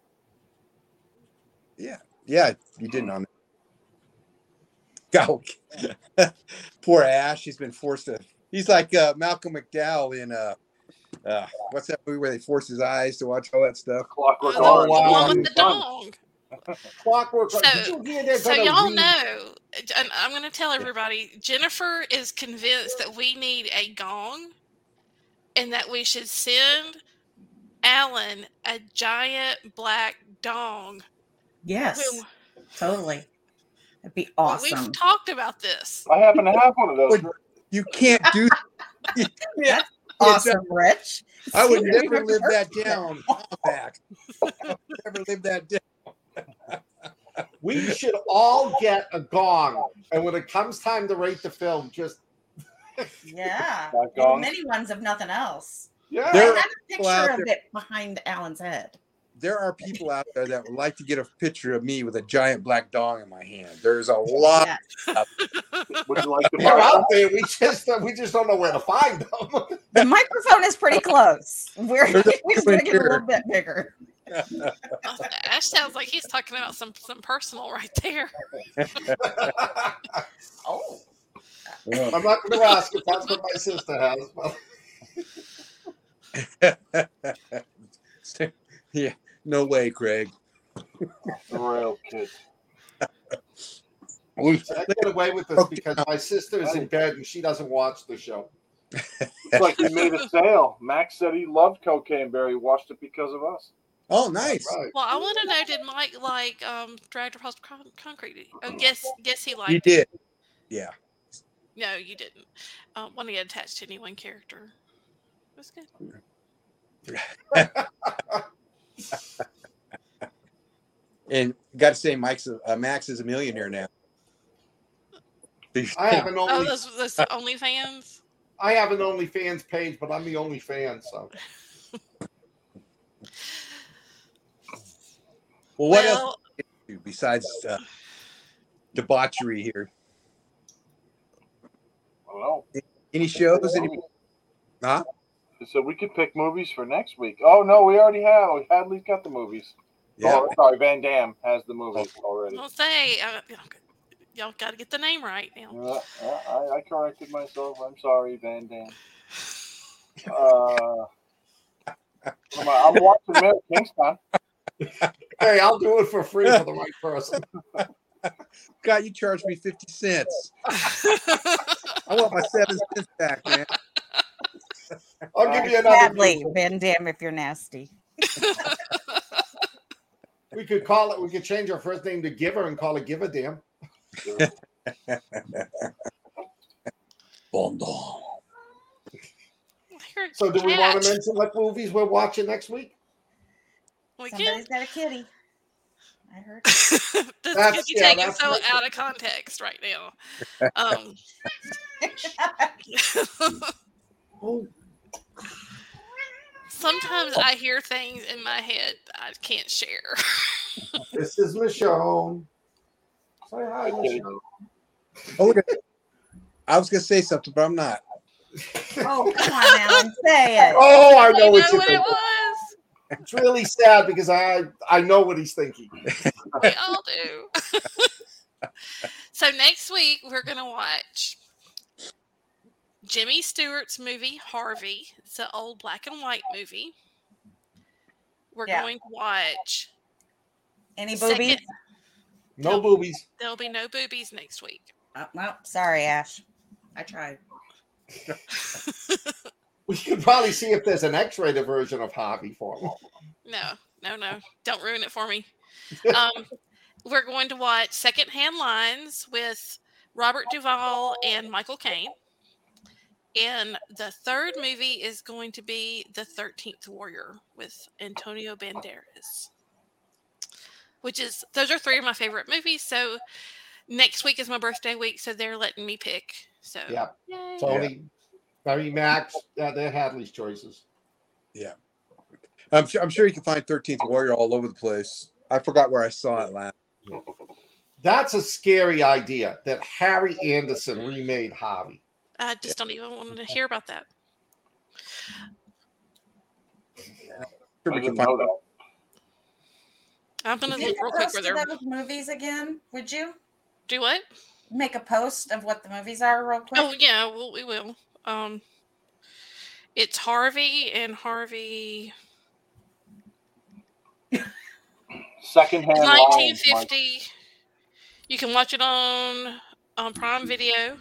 S1: Yeah, you didn't on that. Go. Poor Ash. He's been forced to. He's like Malcolm McDowell in what's that movie where they force his eyes to watch all that stuff?
S3: Clockwork
S2: The
S3: Orange.
S4: wow.
S2: one with the dong.
S4: Clockwork.
S2: So-
S4: Did you hear they're
S2: So
S4: gonna
S2: y'all
S4: re-
S2: know, and I'm going to tell everybody, Jennifer is convinced that we need a gong and that we should send Alan a giant black dong.
S5: Yes,
S2: Who-
S5: totally. That'd be
S2: We've
S5: awesome.
S2: talked about this.
S3: I happen to have one of those.
S1: You can't do.
S5: That's awesome, Rich.
S1: I would
S5: See, we
S1: never
S5: have
S1: live
S5: heard
S1: that down. Back. I would never live that down.
S4: We should all get a gong, and when it comes time to rate the film, just
S5: Yeah.
S3: Black
S5: There
S3: gong.
S5: many ones of nothing else.
S4: yeah.
S1: There-
S5: I have a
S1: people out
S5: picture of it behind Alan's head.
S1: There are people out there that would like to get a picture of me with a giant black dong in my hand. There's a lot.
S5: Yeah.
S3: Would you like to
S4: They're
S3: buy
S4: out there. We just don't know where to find them.
S5: The microphone is pretty close. We're
S1: There's a
S5: we just
S1: few in
S5: make it a
S1: here.
S5: little bit bigger.
S2: Ash sounds like he's talking about some personal right there.
S5: Oh.
S1: Well,
S4: I'm not going to ask if that's what my sister has.
S1: yeah, no way, Craig.
S3: the royal kids?
S4: I get away with this because my sister is in bed and she doesn't watch the show.
S3: It's like we made a sale. Max said he loved Cocaine Bear. He watched it because of us.
S1: Oh, nice.
S4: Right.
S2: Well, I want to know, did Mike like Dragged Across Concrete? Oh, yes, he liked
S1: You
S2: it.
S1: did. Yeah.
S2: No, you didn't. When he attached to any one character. It was good.
S1: And got to say, Max is a millionaire now.
S4: I have an
S2: Oh,
S4: only
S2: those OnlyFans?
S4: I have an OnlyFans page, but I'm the only fan. So
S1: Well, what
S2: Well,
S1: else do you do besides debauchery here?
S3: I don't know.
S1: Any shows? Any? Huh?
S3: So we could pick movies for next week. Oh no, we already have. Hadley's got the movies.
S1: Yeah.
S3: Oh, sorry, Van Damme has the movies already.
S2: I'll say, y'all got to get the name right now.
S3: I corrected myself. I'm sorry, Van Damme. I'm watching Mayor Kingston.
S4: hey, I'll do it for free for the right person.
S1: God, you charged me 50 cents. I want my 7 cents back, man.
S4: I'll give you another.
S5: Sadly, Van Damme, if you're nasty.
S4: We could call it. We could change our first name to Giver and call it Give a Damn.
S1: Bondo.
S4: So, do we want to mention what movies we're watching next week?
S2: We
S5: Somebody's
S2: can.
S5: got a kitty. I heard.
S2: This
S4: That's-
S2: could be
S4: yeah,
S2: taken
S4: that's
S2: so
S4: what-
S2: out of context right now. Um,
S4: Oh,
S2: sometimes I hear things in my head that I can't share.
S4: this is Michonne. Say hi, Michonne.
S1: Oh, look at I was going to say something, but I'm not.
S5: Oh, come on, Alan, say it.
S4: Oh, I know
S2: You
S4: what
S2: know
S4: you're
S2: what it
S4: thinking.
S2: was?
S4: It's really sad because I know what he's thinking.
S2: We all do. So next week we're gonna watch Jimmy Stewart's movie Harvey. It's an old black and white movie. We're
S5: Yeah.
S2: going to watch
S5: Any
S2: second-
S5: boobies?
S4: No boobies.
S2: There'll be no boobies next week.
S5: Oh, well, sorry, Ash. I tried.
S4: We could probably see if there's an X-rated version of Harvey for him.
S2: No. Don't ruin it for me. We're going to watch Secondhand Lines with Robert Duvall and Michael Caine. And the third movie is going to be The 13th Warrior with Antonio Banderas. Those are three of my favorite movies. So next week is my birthday week, so they're letting me pick. So
S4: Yeah.
S2: yay.
S4: Tony, Barry, Max, they're Hadley's choices.
S1: Yeah. I'm sure you can find 13th Warrior all over the place. I forgot where I saw it last.
S4: That's a scary idea that Harry Anderson remade Harvey.
S2: I just don't even want to hear about that.
S1: Sure
S3: I
S1: we can
S3: didn't
S1: find
S3: know that.
S2: I'm going to
S5: Make
S2: look
S5: a
S2: real quick
S5: post
S2: where
S5: of
S2: they're.
S5: those movies again, would you?
S2: Do what?
S5: Make a post of what the movies are real quick.
S2: Oh, yeah, we will. It's Harvey and Harvey.
S3: Secondhand
S2: It's
S3: Lines, Mike.
S2: 1950. You can watch it on Prime Video.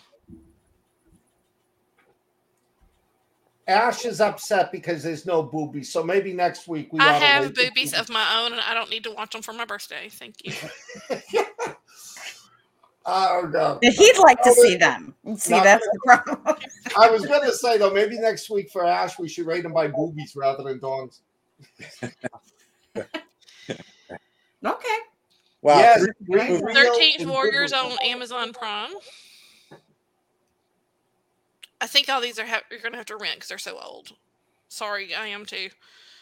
S4: Ash is upset because there's no boobies, so maybe next week we
S2: I
S4: ought to
S2: have
S4: wait for
S2: boobies of my own, and I don't need to watch them for my birthday. Thank you.
S4: Oh, no.
S5: He'd like to see them. See,
S4: Not
S5: that's the problem.
S4: I was going to say, though, maybe next week for Ash, we should rate them by boobies rather than dongs.
S5: Okay.
S1: Wow.
S4: Yes,
S1: three-
S4: real
S2: 13th
S4: and
S2: Warriors
S4: good
S2: on Amazon Prime. I think all these you're going to have to rent because they're so old. Sorry, I am too.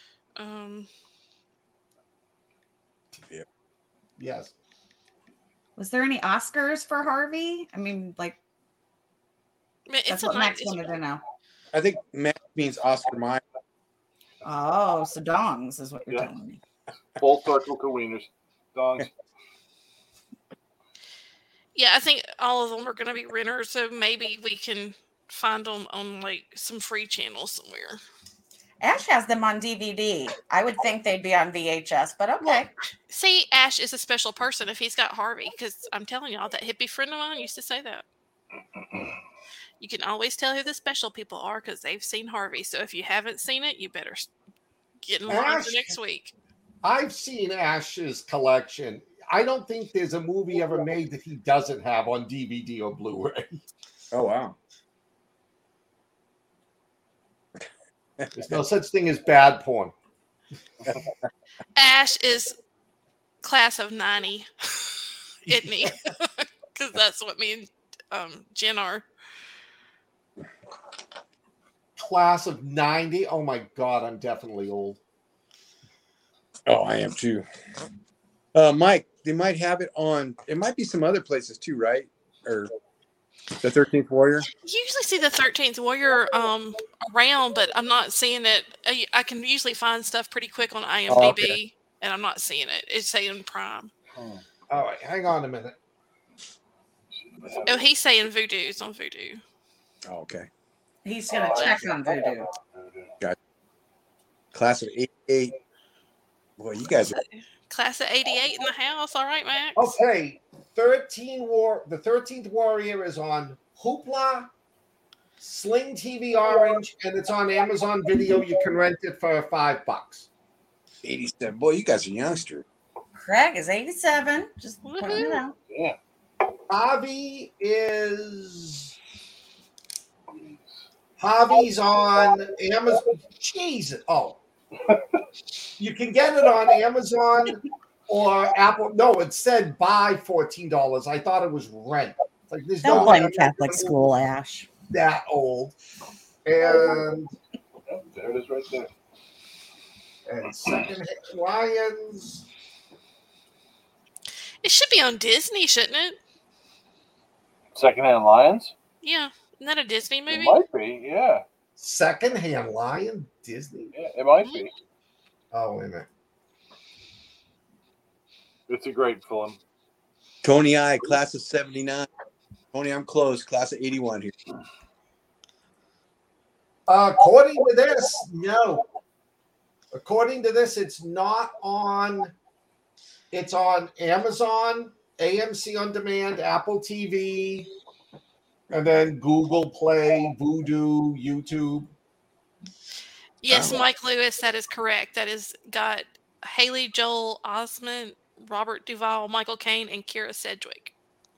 S4: Yes.
S5: Was there any Oscars for Harvey? I mean, like,
S2: It's
S5: that's
S2: a
S5: what Max
S2: nice.
S5: wanted to know.
S1: I think Max means Oscar Mayer.
S5: Oh, so dongs is what you're
S3: Yeah.
S5: telling me.
S3: Full circle to wieners. Dongs.
S2: Yeah, I think all of them are going to be renters, so maybe we can find them on like some free channel somewhere.
S5: Ash has them on DVD. I would think they'd be on VHS, but okay.
S2: See, Ash is a special person if he's got Harvey, because I'm telling y'all, that hippie friend of mine used to say that. You can always tell who the special people are because they've seen Harvey. So if you haven't seen it, you better get in line for
S4: Ash-
S2: next week.
S4: I've seen Ash's collection. I don't think there's a movie ever made that he doesn't have on DVD or Blu-ray.
S1: Oh, wow.
S4: There's no such thing as bad porn.
S2: Ash is class of 90, isn't he? Because that's what me and Jen are.
S4: Class of 90. Oh my God, I'm definitely old.
S1: Oh, I am too. Mike, they might have it on. It might be some other places too, right? Or the 13th Warrior.
S2: You usually see the 13th Warrior around, but I'm not seeing it. I can usually find stuff pretty quick on IMDb,
S1: Oh, okay.
S2: and I'm not seeing it. It's saying Prime.
S4: All right, hang on a minute.
S2: Oh, he's saying Voodoo. It's on Voodoo.
S1: Oh, okay.
S5: He's going to check on Voodoo.
S1: Class of '88. Boy, you guys are.
S2: Class of 88 in the house. All right, Max.
S4: Okay, the 13th Warrior is on Hoopla, Sling TV Orange, and it's on Amazon Video. You can rent it for $5.
S1: 87. Boy, you guys are youngster.
S5: Craig is 87. Just pointing it out.
S3: Yeah.
S4: Javi's on Amazon. Jesus. Oh. You can get it on Amazon or Apple. No, it said buy $14. I thought it was rent. It's like there's
S5: Don't
S4: no
S5: blame
S4: way
S5: Catholic school, Ash.
S4: that old. And
S3: Yep, there it is right there.
S4: Second Lions.
S2: It should be on Disney, shouldn't it?
S3: Secondhand Lions?
S2: Yeah. Isn't that a Disney
S3: It
S2: movie?
S3: might be, yeah.
S4: Secondhand Lion Disney.
S3: Yeah, it might be.
S4: Oh, wait a minute.
S3: It's a great film.
S1: Tony I, class of 79. Tony, I'm close. Class of 81 here.
S4: According to this, no. According to this, it's not on. It's on Amazon, AMC On Demand, Apple TV, and then Google Play, Vudu, YouTube.
S2: Yes,
S1: Oh.
S2: Mike Lewis, that is correct. That is got Haley Joel Osment, Robert Duvall, Michael Caine, and Kira Sedgwick.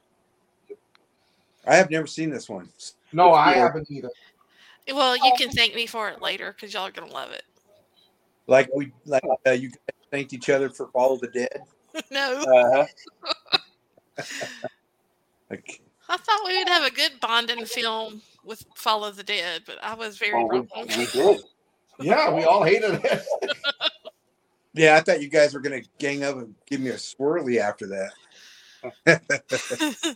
S1: I have never seen this one.
S4: No,
S3: It's
S4: I
S3: good.
S4: haven't either.
S2: Well, you can thank me for it later because y'all are gonna love it.
S1: Like you guys thanked each other for Follow the Dead.
S2: No,
S3: Uh-huh.
S1: Like,
S2: I thought we would have a good bonding film with Follow the Dead, but I was very
S3: Oh,
S2: wrong.
S3: we did.
S4: Yeah, we all hated it.
S1: yeah, I thought you guys were gonna gang up and give me a swirly after that.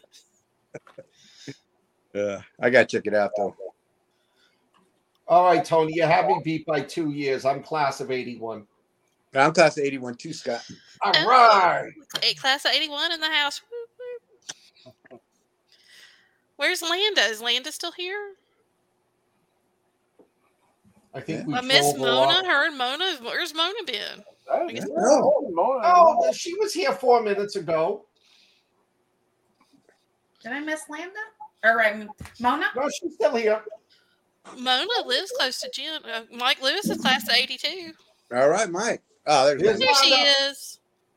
S1: I gotta check it out though.
S4: All right, Tony, you have me beat by 2 years. I'm class of 81.
S1: I'm class of 81 too, Scott.
S4: All right.
S2: Class of 81 in the house. Whoop, whoop. Where's Landa? Is Landa still here?
S4: I think
S1: Yeah.
S4: we
S2: Miss
S4: drove her off.
S2: Mona, her and Mona. Where's Mona been?
S4: Oh, she was here 4 minutes ago.
S5: Did I miss Landa? Or Mona?
S4: No, she's still here.
S2: Mona lives close to Jen. Mike Lewis is class of 82.
S1: All right, Mike. Oh, there's
S4: Here's
S1: Mike.
S2: There she
S4: Landa.
S2: is.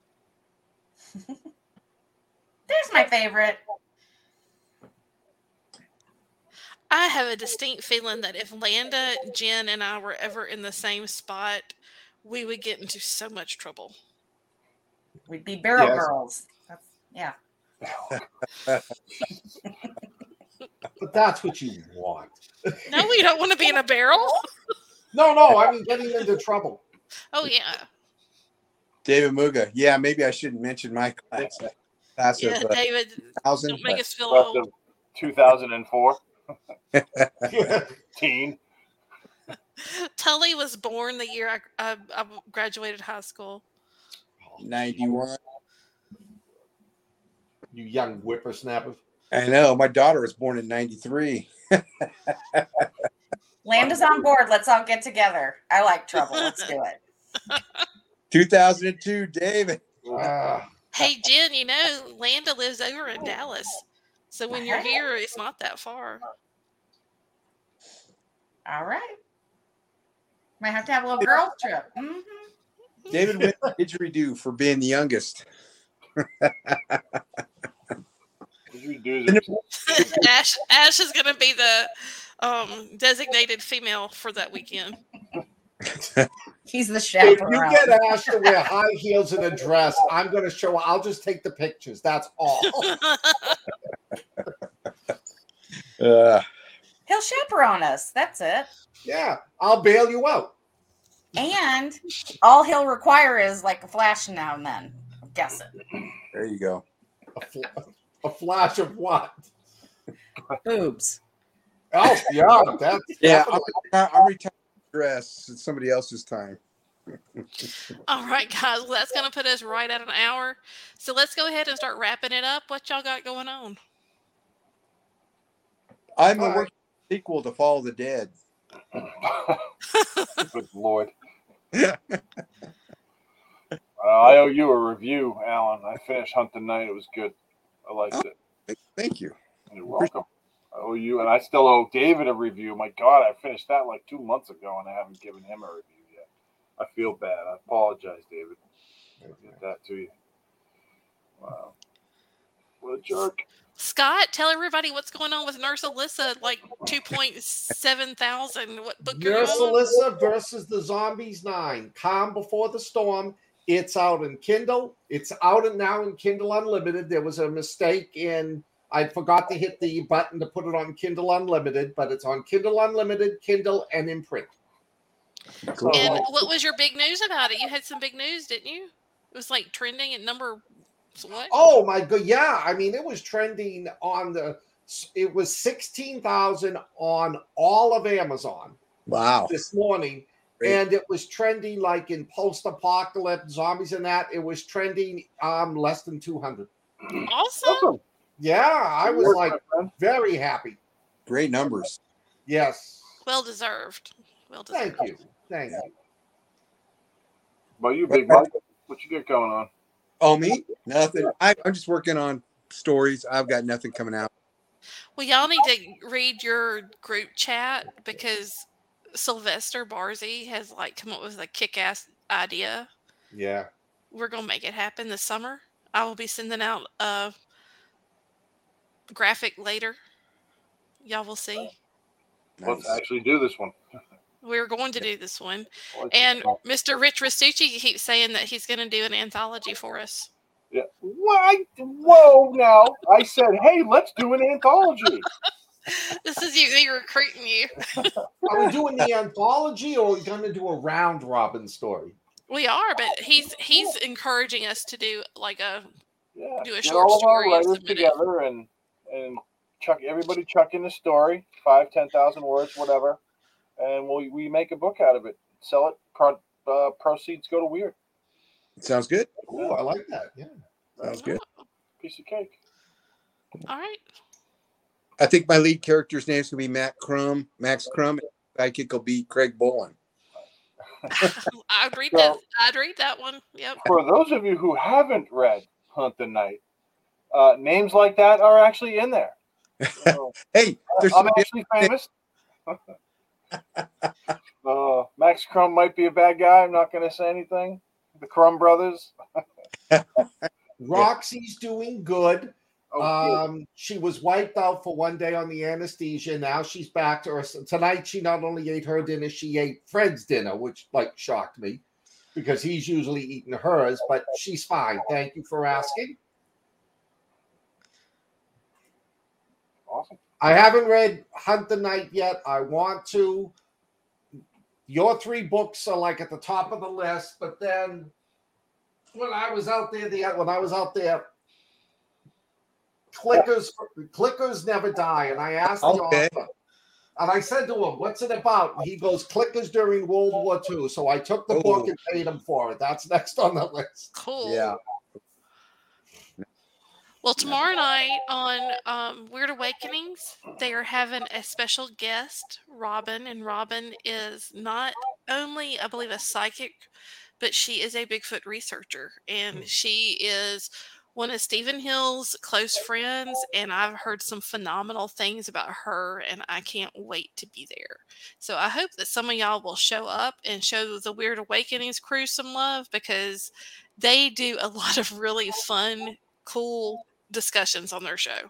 S5: There's my favorite.
S2: I have a distinct feeling that if Landa, Jen, and I were ever in the same spot, we would get into so much trouble.
S5: We'd be barrel
S1: Yes.
S5: girls. Yeah.
S4: But that's what you want.
S2: No, we don't want to be in a barrel.
S4: No, I mean getting into trouble.
S2: Oh, yeah.
S1: David Muga. Yeah, maybe I shouldn't mention my class. Class
S2: Yeah,
S1: of
S2: David,
S1: 1000.
S2: don't make us feel
S3: Class
S2: old.
S3: of 2004. Teen.
S2: Tully was born the year I graduated high school.
S1: 91.
S4: You young whippersnappers.
S1: I know. My daughter was born in 93.
S5: Landa's on board. Let's all get together. I like trouble. Let's do it.
S1: 2002, David.
S2: Hey, Jen, you know, Landa lives over in Dallas. So when you're here, it's not that far.
S5: All right. Might have to have a little girls trip. Mm-hmm.
S1: David, what didgeridoo for being the youngest?
S2: Ash is going to be the designated female for that weekend.
S5: He's the
S4: If
S5: chaperone.
S4: you get Ash to wear high heels and a dress, I'm going to show. I'll just take the pictures. That's all.
S5: He'll chaperone us. That's it.
S4: Yeah, I'll bail you out.
S5: And all he'll require is like a flash now and then. I'm guessing.
S1: There you go.
S4: A flash of what?
S5: Boobs.
S4: Oh, yeah, that's
S1: Yeah,
S4: definitely-
S1: I'm retired dress. It's somebody else's time.
S2: All right, guys. Well, that's going to put us right at an hour. So let's go ahead and start wrapping it up. What y'all got going on?
S1: I'm
S4: All
S1: a
S4: right.
S1: working sequel to Follow the Dead.
S3: Good Lord. I owe you a review, Alan. I finished Hunt the Night. It was good. I liked it.
S1: Thank you.
S3: You're welcome. I owe you, and I still owe David a review. My God, I finished that like 2 months ago, and I haven't given him a review yet. I feel bad. I apologize, David. I'll get that to you. Wow. What a jerk.
S2: Scott, tell everybody what's going on with Nurse Alyssa, like 2.7 thousand. What book you're
S4: Nurse
S2: on?
S4: Alyssa versus the Zombies 9. Calm before the storm. It's out in Kindle. It's out now in Kindle Unlimited. There was a mistake in I forgot to hit the button to put it on Kindle Unlimited, but it's on Kindle Unlimited, Kindle, and in print.
S1: Cool.
S2: And what was your big news about it? You had some big news, didn't you? It was like trending at number what?
S4: Oh my god, yeah. I mean, it was trending it was 16,000 on all of Amazon
S1: Wow.
S4: this morning.
S1: Great.
S4: And it was trending like in post-apocalypse, zombies and that. It was trending less than 200.
S2: Awesome.
S4: Yeah, I was like very happy.
S1: Great numbers.
S4: Yes.
S2: Well deserved. Well deserved.
S4: Thank you. Thank you.
S3: About you, Big Mike? What you got going on?
S1: Oh, me? Nothing. I'm just working on stories. I've got nothing coming out.
S2: Well, y'all need to read your group chat because Sylvester Barzy has like come up with a kick-ass idea.
S4: Yeah.
S2: We're gonna make it happen this summer. I will be sending out a graphic later. Y'all will see.
S3: Let's actually do this one.
S2: We're going to do this one.
S3: Let's
S2: And
S3: go.
S2: Mr. Rich Rastucci keeps saying that he's going to do an anthology for us.
S3: Yeah. Why? Whoa! Now I said, hey, let's do an anthology.
S2: This is me recruiting you.
S4: Are we doing the anthology or are we going to do a round robin story?
S2: We are, but he's encouraging us to do like a
S3: Yeah.
S2: do a
S3: Get
S2: short
S3: all of our
S2: story.
S3: writers
S2: submit it.
S3: together and everybody chuck in a story, 5,000, 10,000 words, whatever, and we make a book out of it. Sell it. Proceeds go to Weird.
S1: Sounds good.
S4: Oh, I like that. Yeah.
S1: Sounds good.
S3: Piece of cake.
S2: All right.
S1: I think my lead character's name's going to be Max Crumb. And sidekick will be Craig Bolin.
S2: I'd read
S3: So-
S2: that. I'd read that one. Yep.
S3: For those of you who haven't read Hunt the Night, names like that are actually in there. So,
S1: Hey, there's
S3: I'm
S1: some
S3: actually famous. Max Crumb might be a bad guy. I'm not going to say anything. The Crumb brothers.
S4: Roxy's doing good.
S3: Oh,
S4: She was wiped out for one day on the anesthesia. Now she's back to her. Tonight, she not only ate her dinner, she ate Fred's dinner, which shocked me because he's usually eating hers, but she's fine. Thank you for asking.
S3: awesome.
S4: I haven't read Hunt the Night yet. I want to. Your 3 books are like at the top of the list, but then when I was out there, clickers never die, and I asked the
S1: Okay.
S4: author, and I said to him, "What's it about?" And he goes, "Clickers during World War II." So I took the book and paid him for it. That's next on the list.
S2: Cool.
S1: Yeah.
S2: Well, tomorrow night on Weird Awakenings, they are having a special guest, Robin. And Robin is not only, I believe, a psychic, but she is a Bigfoot researcher. And she is one of Stephen Hill's close friends. And I've heard some phenomenal things about her. And I can't wait to be there. So I hope that some of y'all will show up and show the Weird Awakenings crew some love because they do a lot of really fun, cool discussions on their show.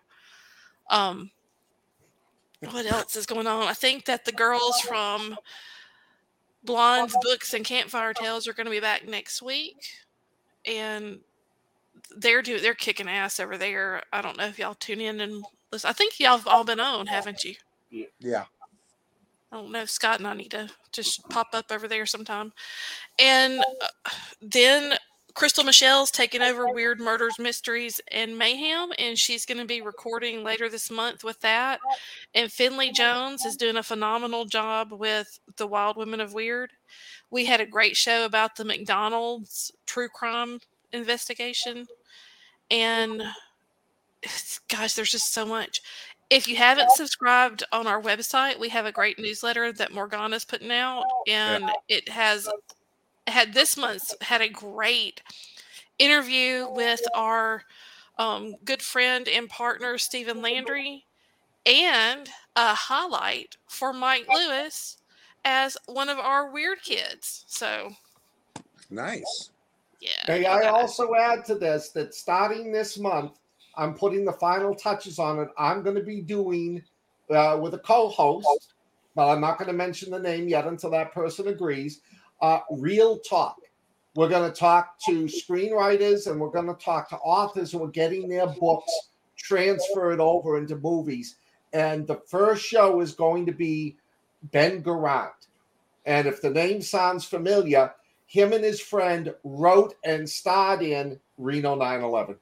S2: What else is going on? I think that the girls from Blonde's Books and Campfire Tales are going to be back next week, and they're kicking ass over there. I don't know if y'all tune in and listen. I think y'all have all been on, haven't you?
S1: Yeah.
S2: I don't know. Scott and I need to just pop up over there sometime. And then Crystal Michelle's taking over Weird Murders, Mysteries, and Mayhem, and she's going to be recording later this month with that. And Finley Jones is doing a phenomenal job with The Wild Women of Weird. We had a great show about the McDonald's true crime investigation. And gosh, there's just so much. If you haven't subscribed on our website, we have a great newsletter that Morgana's putting out, and it has had this month's had a great interview with our good friend and partner Stephen Landry, and a highlight for Mike Lewis as one of our weird kids. So
S1: Nice.
S2: yeah.
S4: May I also add to this that starting this month, I'm putting the final touches on it. I'm going to be doing with a co-host, but I'm not going to mention the name yet until that person agrees. Real Talk. We're going to talk to screenwriters and we're going to talk to authors who are getting their books transferred over into movies. And the first show is going to be Ben Garant. And if the name sounds familiar, him and his friend wrote and starred in Reno 9/11.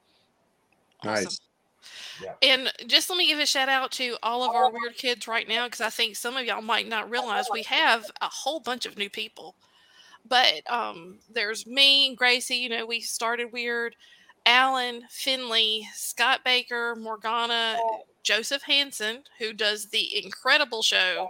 S1: Nice.
S2: Awesome. Yeah. And just let me give a shout out to all of our weird kids right now, because I think some of y'all might not realize we have a whole bunch of new people. But there's me, Gracie, you know, we started weird. Alan, Finley, Scott Baker, Morgana, Joseph Hansen, who does the incredible show.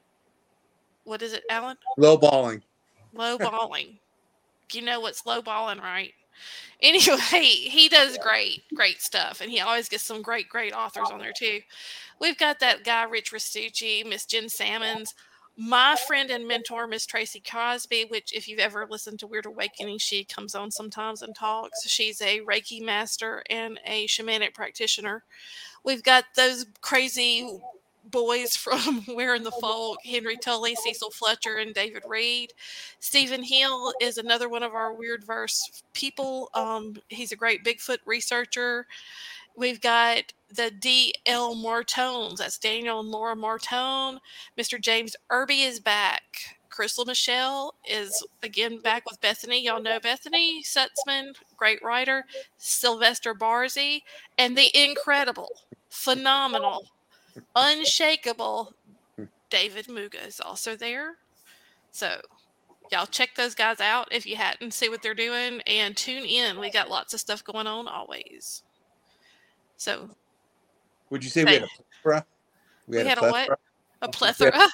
S2: What is it, Alan?
S1: Lowballing.
S2: Lowballing. You know what's lowballing, right? Anyway, he does great stuff. And he always gets some great authors on there too. We've got that guy, Rich Restucci, Miss Jen Salmons, my friend and mentor, Miss Tracy Crosby, which if you've ever listened to Weird Awakening, she comes on sometimes and talks. She's a Reiki master and a shamanic practitioner. We've got those crazy boys from Where in the Folk, Henry Tully, Cecil Fletcher, and David Reed. Stephen Hill is another one of our Weird Verse people. He's a great Bigfoot researcher. We've got the D.L. Martones. That's Daniel and Laura Martone. Mr. James Irby is back. Crystal Michelle is, again, back with Bethany. Y'all know Bethany Sutzman, great writer. Sylvester Barzy. And the incredible, phenomenal, unshakable David Muga is also there. So y'all check those guys out if you hadn't, see what they're doing, and tune in. We got lots of stuff going on always. So,
S1: would you say we had a plethora?
S2: We had a what? A plethora.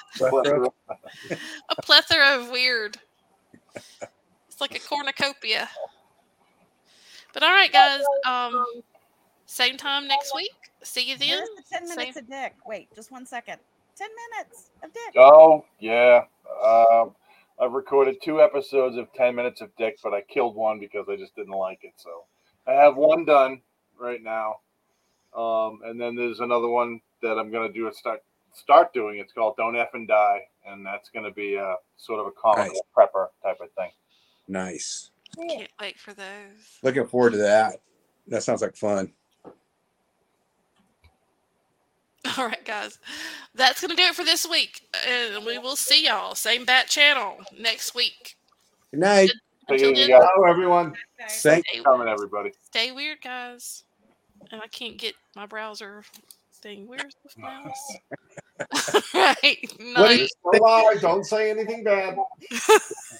S2: A plethora of weird. It's like a cornucopia. But all right, guys. Same time next week. See you then.
S6: Where's the 10 minutes of Dick? Wait, just 1 second. 10 minutes of Dick.
S3: Oh, yeah. I've recorded 2 episodes of 10 minutes of Dick, but I killed one because I just didn't like it. So I have one done right now. And then there's another one that I'm going to do start doing. It's called Don't Effing Die. And that's going to be a sort of a comical prepper type of thing.
S1: Nice.
S2: Can't wait for those.
S1: Looking forward to that. That sounds like fun.
S2: All right, guys. That's going to do it for this week. And we will see y'all. Same bat channel next week.
S1: Good night.
S2: Until then,
S4: hello, everyone.
S1: Thanks
S3: for coming, everybody.
S2: Stay weird, guys. And I can't get my browser thing. Where's the mouse? All right. Night.
S4: Don't say anything bad.